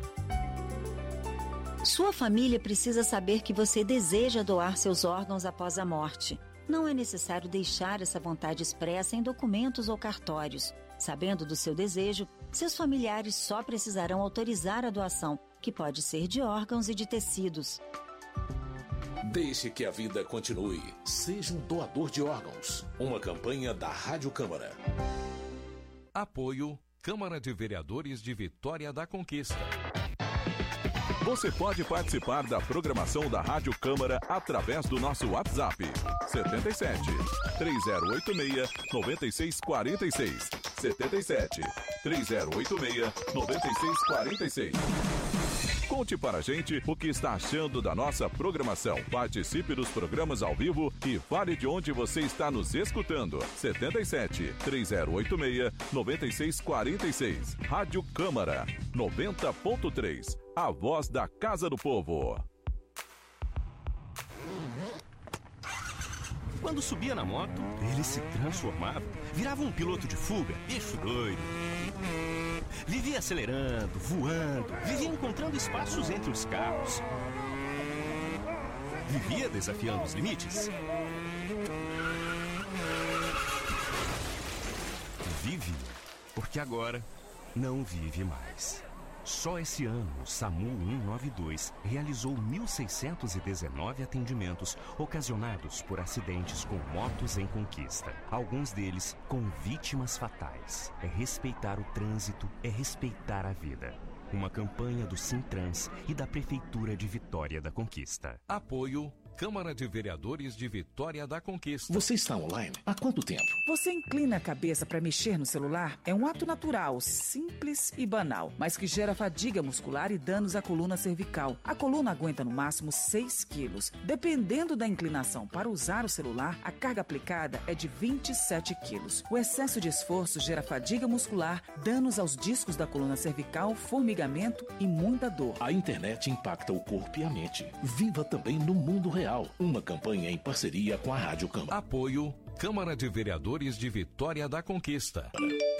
Sua família precisa saber que você deseja doar seus órgãos após a morte. Não é necessário deixar essa vontade expressa em documentos ou cartórios. Sabendo do seu desejo, seus familiares só precisarão autorizar a doação, que pode ser de órgãos e de tecidos. Deixe que a vida continue. Seja um doador de órgãos. Uma campanha da Rádio Câmara. Apoio Câmara de Vereadores de Vitória da Conquista. Você pode participar da programação da Rádio Câmara através do nosso WhatsApp setenta e sete, três zero oito seis, nove seis quatro seis setenta e sete, três zero oito seis, nove seis quatro seis. Conte para a gente o que está achando da nossa programação. Participe dos programas ao vivo e fale de onde você está nos escutando. setenta e sete, três zero oito seis, nove seis quatro seis. Rádio Câmara noventa ponto três. A voz da Casa do Povo. Quando subia na moto, ele se transformava, virava um piloto de fuga, bicho doido. Vivia acelerando, voando, vivia encontrando espaços entre os carros. Vivia desafiando os limites. Vive, porque agora não vive mais. Só esse ano, o SAMU cento e noventa e dois realizou mil seiscentos e dezenove atendimentos ocasionados por acidentes com motos em conquista. Alguns deles com vítimas fatais. É respeitar o trânsito, é respeitar a vida. Uma campanha do Sintrans e da Prefeitura de Vitória da Conquista. Apoio Câmara de Vereadores de Vitória da Conquista. Você está online há quanto tempo? Você inclina a cabeça para mexer no celular? É um ato natural, simples e banal, mas que gera fadiga muscular e danos à coluna cervical. A coluna aguenta no máximo seis quilos. Dependendo da inclinação para usar o celular, a carga aplicada é de vinte e sete quilos. O excesso de esforço gera fadiga muscular, danos aos discos da coluna cervical, formigamento e muita dor. A internet impacta o corpo e a mente. Viva também no mundo real. Uma campanha em parceria com a Rádio Câmara. Apoio Câmara de Vereadores de Vitória da Conquista.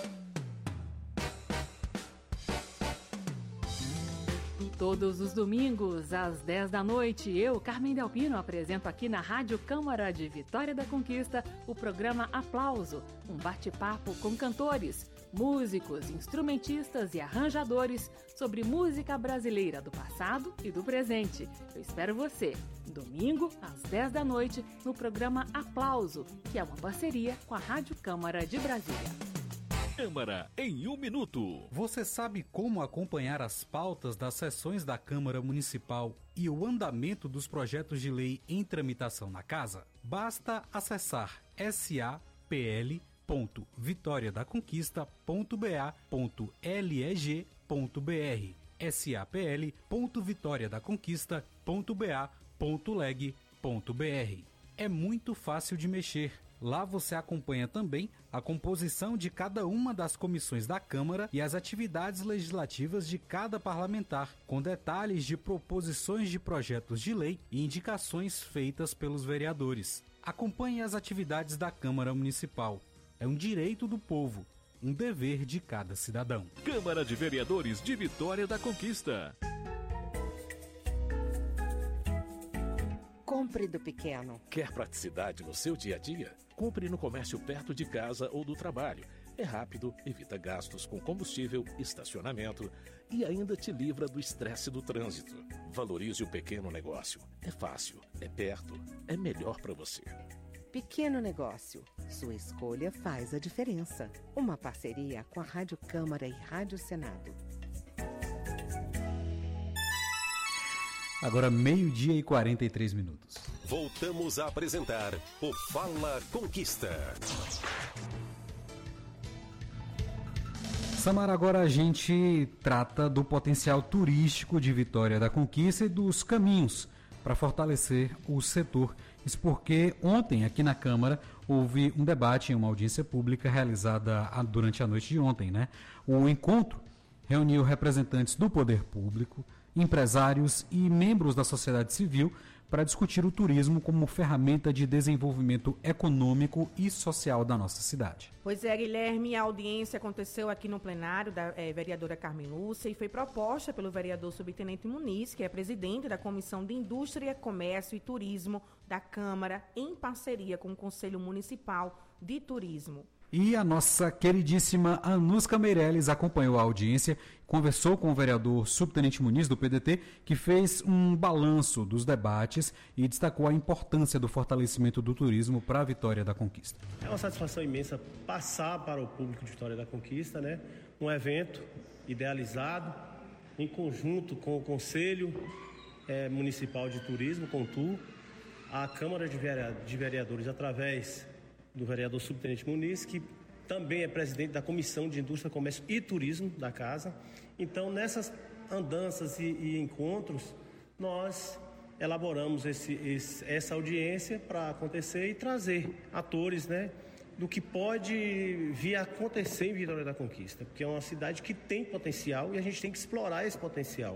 Todos os domingos, às dez da noite, eu, Carmen Delpino, apresento aqui na Rádio Câmara de Vitória da Conquista o programa Aplauso, um bate-papo com cantores, músicos, instrumentistas e arranjadores sobre música brasileira do passado e do presente. Eu espero você, domingo, às dez da noite, no programa Aplauso, que é uma parceria com a Rádio Câmara de Brasília. Câmara em um minuto. Você sabe como acompanhar as pautas das sessões da Câmara Municipal e o andamento dos projetos de lei em tramitação na Casa? Basta acessar s a p l ponto vitória da conquista ponto b a ponto leg ponto b r s a p l ponto vitória da conquista ponto b a ponto leg ponto b r. É muito fácil de mexer. Lá você acompanha também a composição de cada uma das comissões da Câmara e as atividades legislativas de cada parlamentar, com detalhes de proposições de projetos de lei e indicações feitas pelos vereadores. Acompanhe as atividades da Câmara Municipal. É um direito do povo, um dever de cada cidadão. Câmara de Vereadores de Vitória da Conquista. Compre do pequeno. Quer praticidade no seu dia a dia? Compre no comércio perto de casa ou do trabalho. É rápido, evita gastos com combustível, estacionamento e ainda te livra do estresse do trânsito. Valorize o pequeno negócio. É fácil, é perto, é melhor para você. Pequeno negócio. Sua escolha faz a diferença. Uma parceria com a Rádio Câmara e Rádio Senado. Agora meio-dia e quarenta e três minutos. Voltamos a apresentar o Fala Conquista. Samara, agora a gente trata do potencial turístico de Vitória da Conquista e dos caminhos para fortalecer o setor. Isso porque ontem, aqui na Câmara, houve um debate em uma audiência pública realizada durante a noite de ontem, né? O encontro reuniu representantes do poder público, empresários e membros da sociedade civil para discutir o turismo como ferramenta de desenvolvimento econômico e social da nossa cidade. Pois é, Guilherme, a audiência aconteceu aqui no plenário da é, vereadora Carmen Lúcia e foi proposta pelo vereador subtenente Muniz, que é presidente da Comissão de Indústria, Comércio e Turismo da Câmara, em parceria com o Conselho Municipal de Turismo. E a nossa queridíssima Anuska Meirelles acompanhou a audiência, conversou com o vereador subtenente Muniz, do P D T, que fez um balanço dos debates e destacou a importância do fortalecimento do turismo para a Vitória da Conquista. É uma satisfação imensa passar para o público de Vitória da Conquista, né, um evento idealizado em conjunto com o Conselho é, Municipal de Turismo, CONTUR, a Câmara de Vereadores, através do vereador subtenente Muniz, que também é presidente da Comissão de Indústria, Comércio e Turismo da Casa. Então, nessas andanças e, e encontros, nós elaboramos esse, esse, essa audiência para acontecer e trazer atores, né, do que pode vir a acontecer em Vitória da Conquista, porque é uma cidade que tem potencial e a gente tem que explorar esse potencial.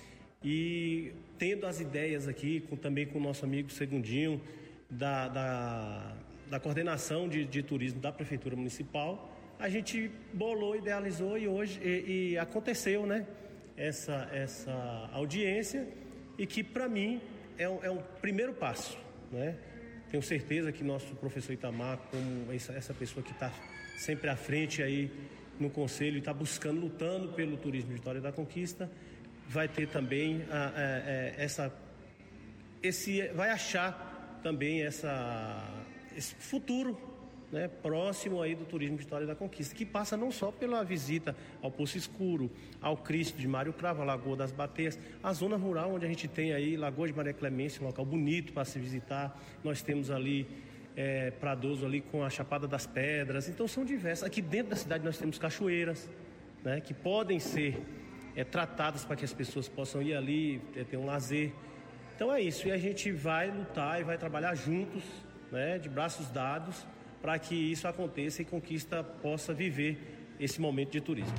E tendo as ideias aqui, com, também com o nosso amigo Segundinho, da... da da coordenação de, de turismo da Prefeitura Municipal, a gente bolou, idealizou e hoje e, e aconteceu, né, essa, essa audiência e que, para mim, é um, é um primeiro passo, né? Tenho certeza que nosso professor Itamar, como essa, essa pessoa que está sempre à frente aí no Conselho e está buscando, lutando pelo turismo de Vitória da Conquista, vai ter também a, a, a, essa, esse, vai achar também essa... esse futuro, né, próximo aí do turismo de Vitória da Conquista, que passa não só pela visita ao Poço Escuro, ao Cristo de Mário Cravo, a Lagoa das Bateias, a zona rural onde a gente tem aí Lagoa de Maria Clemência, um local bonito para se visitar. Nós temos ali é, Pradoso ali com a Chapada das Pedras, então são diversas. Aqui dentro da cidade nós temos cachoeiras, né, que podem ser é, tratadas para que as pessoas possam ir ali, é, ter um lazer. Então é isso, e a gente vai lutar e vai trabalhar juntos, né, de braços dados, para que isso aconteça e Conquista possa viver esse momento de turismo.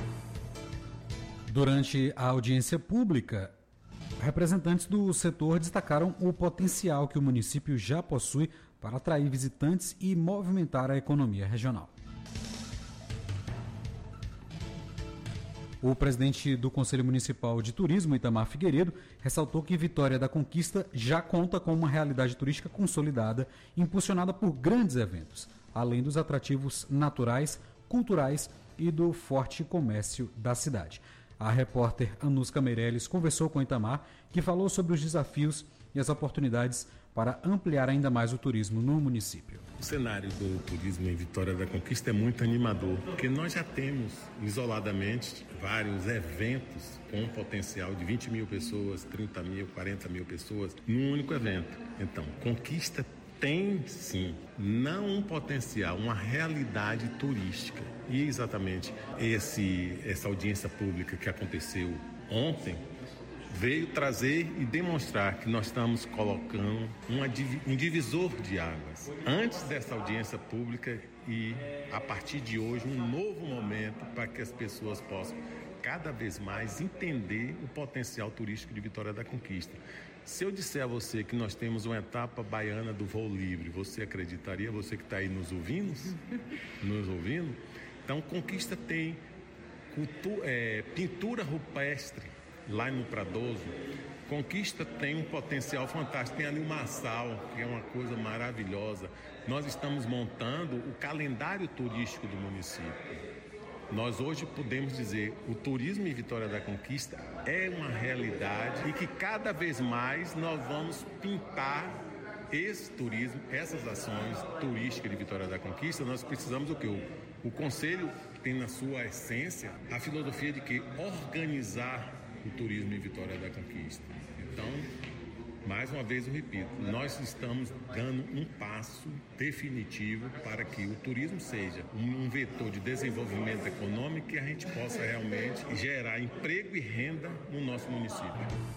Durante a audiência pública, representantes do setor destacaram o potencial que o município já possui para atrair visitantes e movimentar a economia regional. O presidente do Conselho Municipal de Turismo, Itamar Figueiredo, ressaltou que Vitória da Conquista já conta com uma realidade turística consolidada, impulsionada por grandes eventos, além dos atrativos naturais, culturais e do forte comércio da cidade. A repórter Anuska Meirelles conversou com Itamar, que falou sobre os desafios e as oportunidades para ampliar ainda mais o turismo no município. O cenário do turismo em Vitória da Conquista é muito animador, porque nós já temos isoladamente vários eventos com um potencial de vinte mil pessoas, trinta mil, quarenta mil pessoas num único evento. Então, Conquista tem sim, não um potencial, uma realidade turística. E exatamente esse, essa audiência pública que aconteceu ontem veio trazer e demonstrar que nós estamos colocando uma, um divisor de águas. Antes dessa audiência pública e, a partir de hoje, um novo momento para que as pessoas possam cada vez mais entender o potencial turístico de Vitória da Conquista. Se eu disser a você que nós temos uma etapa baiana do voo livre, você acreditaria? Você que está aí nos ouvindo? Nos ouvindo? Então, Conquista tem cultura, é, pintura rupestre, lá no Pradoso, Conquista tem um potencial fantástico, tem ali o Marçal, que é uma coisa maravilhosa. Nós estamos montando o calendário turístico do município. Nós hoje podemos dizer que o turismo em Vitória da Conquista é uma realidade e que cada vez mais nós vamos pintar esse turismo, essas ações turísticas de Vitória da Conquista. Nós precisamos do quê? O, o Conselho tem na sua essência a filosofia de que organizar o turismo em Vitória da Conquista. Então, mais uma vez eu repito, nós estamos dando um passo definitivo para que o turismo seja um vetor de desenvolvimento econômico e a gente possa realmente gerar emprego e renda no nosso município.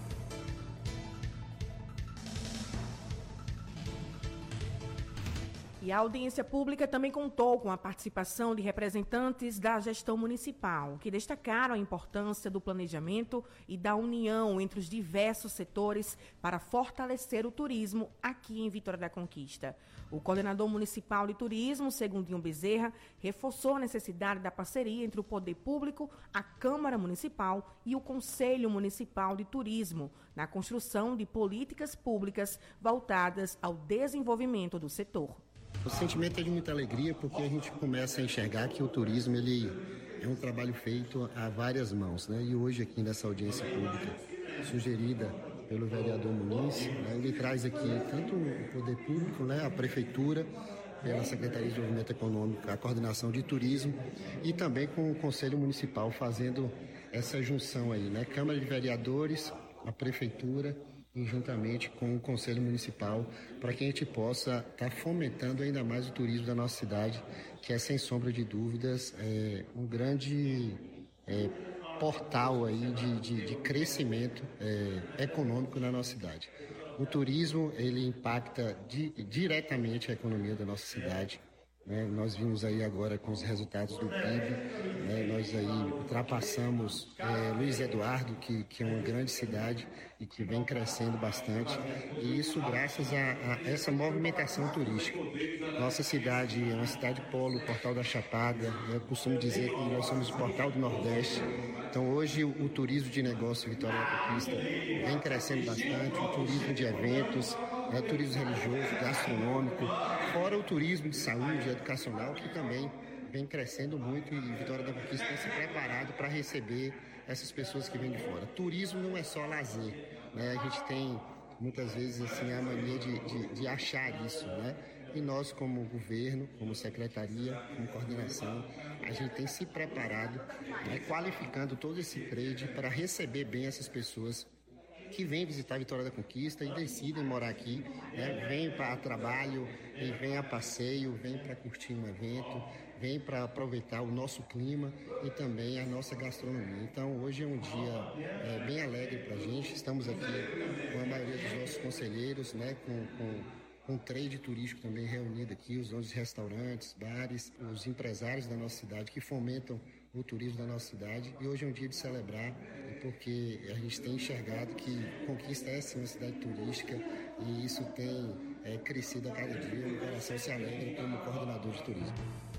E a audiência pública também contou com a participação de representantes da gestão municipal, que destacaram a importância do planejamento e da união entre os diversos setores para fortalecer o turismo aqui em Vitória da Conquista. O coordenador municipal de turismo, Segundinho Bezerra, reforçou a necessidade da parceria entre o poder público, a Câmara Municipal e o Conselho Municipal de Turismo, na construção de políticas públicas voltadas ao desenvolvimento do setor. O sentimento é de muita alegria porque a gente começa a enxergar que o turismo ele é um trabalho feito a várias mãos, né? E hoje aqui nessa audiência pública sugerida pelo vereador Muniz, né, ele traz aqui tanto o poder público, né, a prefeitura, pela Secretaria de Desenvolvimento Econômico, a coordenação de turismo e também com o Conselho Municipal fazendo essa junção aí, né? Câmara de Vereadores, a prefeitura e juntamente com o Conselho Municipal, para que a gente possa estar tá fomentando ainda mais o turismo da nossa cidade, que é, sem sombra de dúvidas, é, um grande é, portal aí de, de, de crescimento é, econômico na nossa cidade. O turismo, ele impacta di, diretamente a economia da nossa cidade. Né? Nós vimos aí agora com os resultados do P I B, né? Nós aí ultrapassamos é, Luiz Eduardo, que, que é uma grande cidade e que vem crescendo bastante, e isso graças a, a essa movimentação turística. Nossa cidade é uma cidade polo, Portal da Chapada, eu costumo dizer que nós somos o Portal do Nordeste, então hoje o, o turismo de negócio Vitória da Conquista vem crescendo bastante, o turismo de eventos, né, turismo religioso, gastronômico, fora o turismo de saúde, educacional, que também vem crescendo muito e Vitória da Conquista tem se preparado para receber essas pessoas que vêm de fora. Turismo não é só lazer, né? A gente tem muitas vezes assim, a mania de, de, de achar isso, né? E nós, como governo, como secretaria, como coordenação, a gente tem se preparado, né, qualificando todo esse trade para receber bem essas pessoas que vêm visitar a Vitória da Conquista e decidem morar aqui, né? Vêm para trabalho, vêm a passeio, vêm para curtir um evento, vêm para aproveitar o nosso clima e também a nossa gastronomia. Então, hoje é um dia é, bem alegre para a gente. Estamos aqui com a maioria dos nossos conselheiros, né? com, com, com o trade turístico também reunido aqui, os donos de restaurantes, bares, os empresários da nossa cidade que fomentam o turismo da nossa cidade. E hoje é um dia de celebrar, porque a gente tem enxergado que Conquista é sim uma cidade turística e isso tem é, crescido a cada dia. O coração se alegra como coordenador de turismo.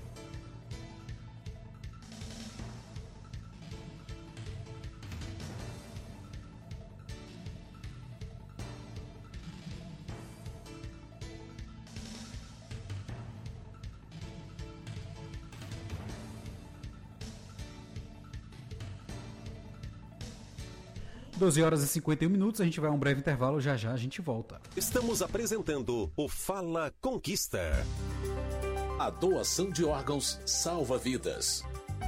doze horas e cinquenta e um minutos, a gente vai a um breve intervalo, já já a gente volta. Estamos apresentando o Fala Conquista. A doação de órgãos salva vidas.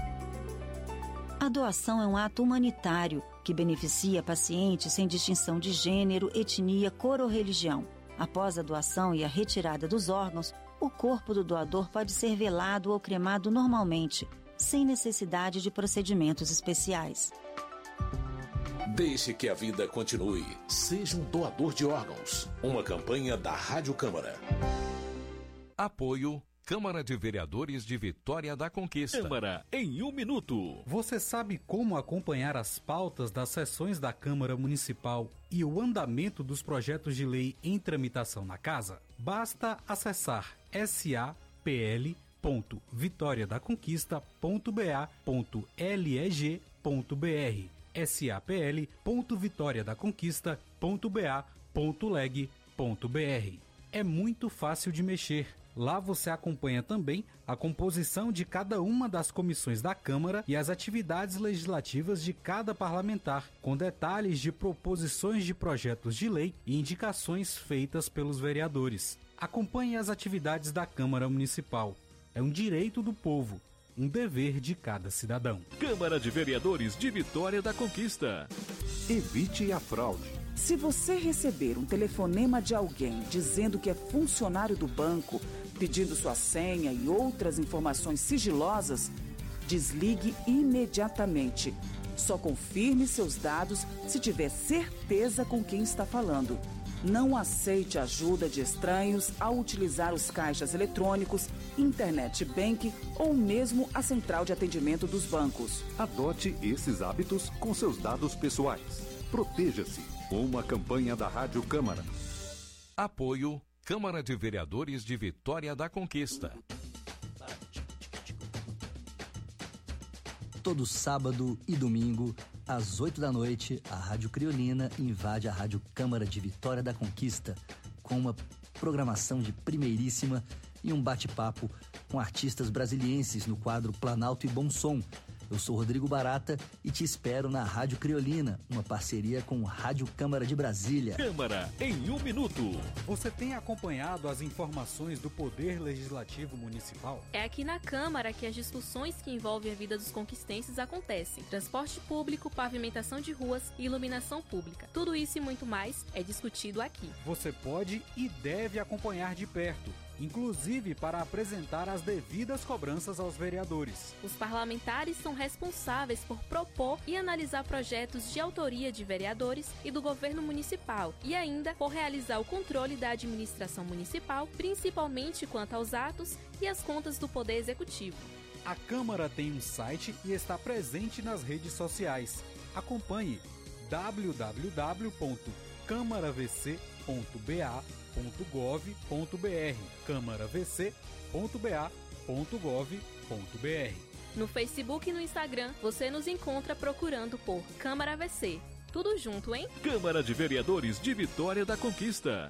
A doação é um ato humanitário que beneficia pacientes sem distinção de gênero, etnia, cor ou religião. Após a doação e a retirada dos órgãos, o corpo do doador pode ser velado ou cremado normalmente, sem necessidade de procedimentos especiais. Deixe que a vida continue. Seja um doador de órgãos. Uma campanha da Rádio Câmara. Apoio Câmara de Vereadores de Vitória da Conquista. Câmara em um minuto. Você sabe como acompanhar as pautas das sessões da Câmara Municipal e o andamento dos projetos de lei em tramitação na casa? Basta acessar sapl ponto vitória da conquista ponto b a ponto leg ponto b r. sapl ponto vitória da conquista ponto b a ponto leg ponto b r. É muito fácil de mexer. Lá você acompanha também a composição de cada uma das comissões da Câmara e as atividades legislativas de cada parlamentar, com detalhes de proposições de projetos de lei e indicações feitas pelos vereadores. Acompanhe as atividades da Câmara Municipal. É um direito do povo, um dever de cada cidadão. Câmara de Vereadores de Vitória da Conquista. Evite a fraude. Se você receber um telefonema de alguém dizendo que é funcionário do banco, pedindo sua senha e outras informações sigilosas, desligue imediatamente. Só confirme seus dados se tiver certeza com quem está falando. Não aceite ajuda de estranhos ao utilizar os caixas eletrônicos, internet bank ou mesmo a central de atendimento dos bancos. Adote esses hábitos com seus dados pessoais. Proteja-se. Uma campanha da Rádio Câmara. Apoio Câmara de Vereadores de Vitória da Conquista. Todo sábado e domingo, às oito da noite, a Rádio Criolina invade a Rádio Câmara de Vitória da Conquista com uma programação de primeiríssima e um bate-papo com artistas brasilienses no quadro Planalto e Bom Som. Eu sou Rodrigo Barata e te espero na Rádio Criolina, uma parceria com Rádio Câmara de Brasília. Câmara em um minuto. Você tem acompanhado as informações do Poder Legislativo Municipal? É aqui na Câmara que as discussões que envolvem a vida dos conquistenses acontecem. Transporte público, pavimentação de ruas e iluminação pública. Tudo isso e muito mais é discutido aqui. Você pode e deve acompanhar de perto, inclusive para apresentar as devidas cobranças aos vereadores. Os parlamentares são responsáveis por propor e analisar projetos de autoria de vereadores e do governo municipal e ainda por realizar o controle da administração municipal, principalmente quanto aos atos e as contas do Poder Executivo. A Câmara tem um site e está presente nas redes sociais. Acompanhe w w w ponto câmara v c ponto b a ponto gov ponto b r, câmara v c ponto b a ponto gov ponto b r. No Facebook e no Instagram, você nos encontra procurando por Câmara V C. Tudo junto, hein? Câmara de Vereadores de Vitória da Conquista.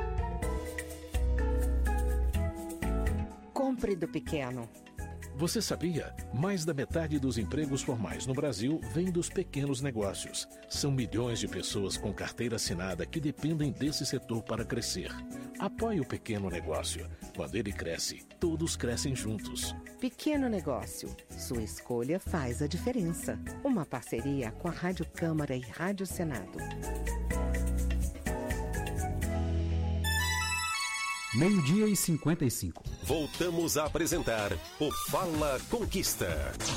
Compre do pequeno. Você sabia? Mais da metade dos empregos formais no Brasil vem dos pequenos negócios. São milhões de pessoas com carteira assinada que dependem desse setor para crescer. Apoie o pequeno negócio. Quando ele cresce, todos crescem juntos. Pequeno negócio. Sua escolha faz a diferença. Uma parceria com a Rádio Câmara e Rádio Senado. Meio-dia e cinquenta e cinco. Voltamos a apresentar o Fala Conquista.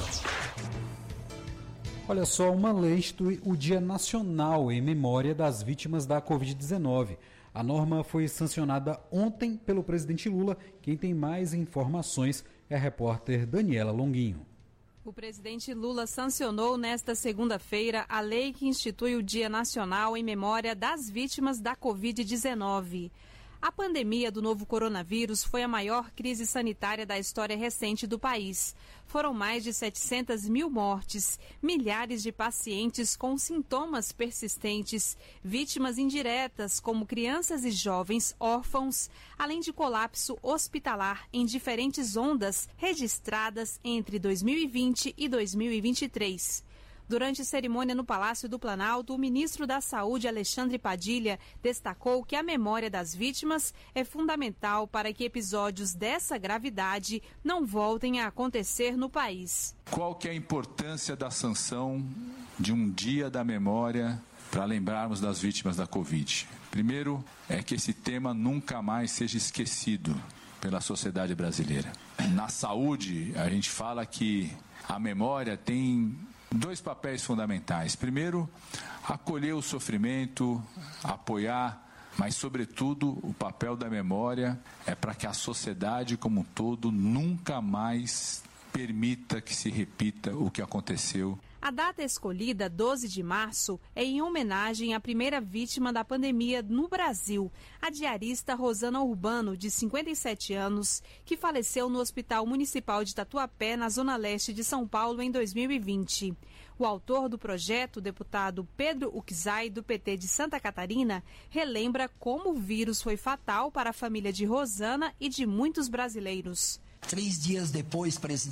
Olha só, uma lei institui o Dia Nacional em memória das vítimas da covid dezenove. A norma foi sancionada ontem pelo presidente Lula. Quem tem mais informações é a repórter Daniela Longuinho. O presidente Lula sancionou nesta segunda-feira a lei que institui o Dia Nacional em memória das vítimas da covid dezenove. A pandemia do novo coronavírus foi a maior crise sanitária da história recente do país. Foram mais de setecentas mil mortes, milhares de pacientes com sintomas persistentes, vítimas indiretas como crianças e jovens órfãos, além de colapso hospitalar em diferentes ondas registradas entre dois mil e vinte e dois mil e vinte e três. Durante cerimônia no Palácio do Planalto, o ministro da Saúde, Alexandre Padilha, destacou que a memória das vítimas é fundamental para que episódios dessa gravidade não voltem a acontecer no país. Qual que é a importância da sanção de um dia da memória para lembrarmos das vítimas da Covid? Primeiro, é que esse tema nunca mais seja esquecido pela sociedade brasileira. Na saúde, a gente fala que a memória tem dois papéis fundamentais. Primeiro, acolher o sofrimento, apoiar, mas, sobretudo, o papel da memória é para que a sociedade como um todo nunca mais permita que se repita o que aconteceu. A data escolhida, doze de março, é em homenagem à primeira vítima da pandemia no Brasil, a diarista Rosana Urbano, de cinquenta e sete anos, que faleceu no Hospital Municipal de Tatuapé, na zona leste de São Paulo, em dois mil e vinte. O autor do projeto, o deputado Pedro Uczai, do P T de Santa Catarina, relembra como o vírus foi fatal para a família de Rosana e de muitos brasileiros. Três dias depois, presidente.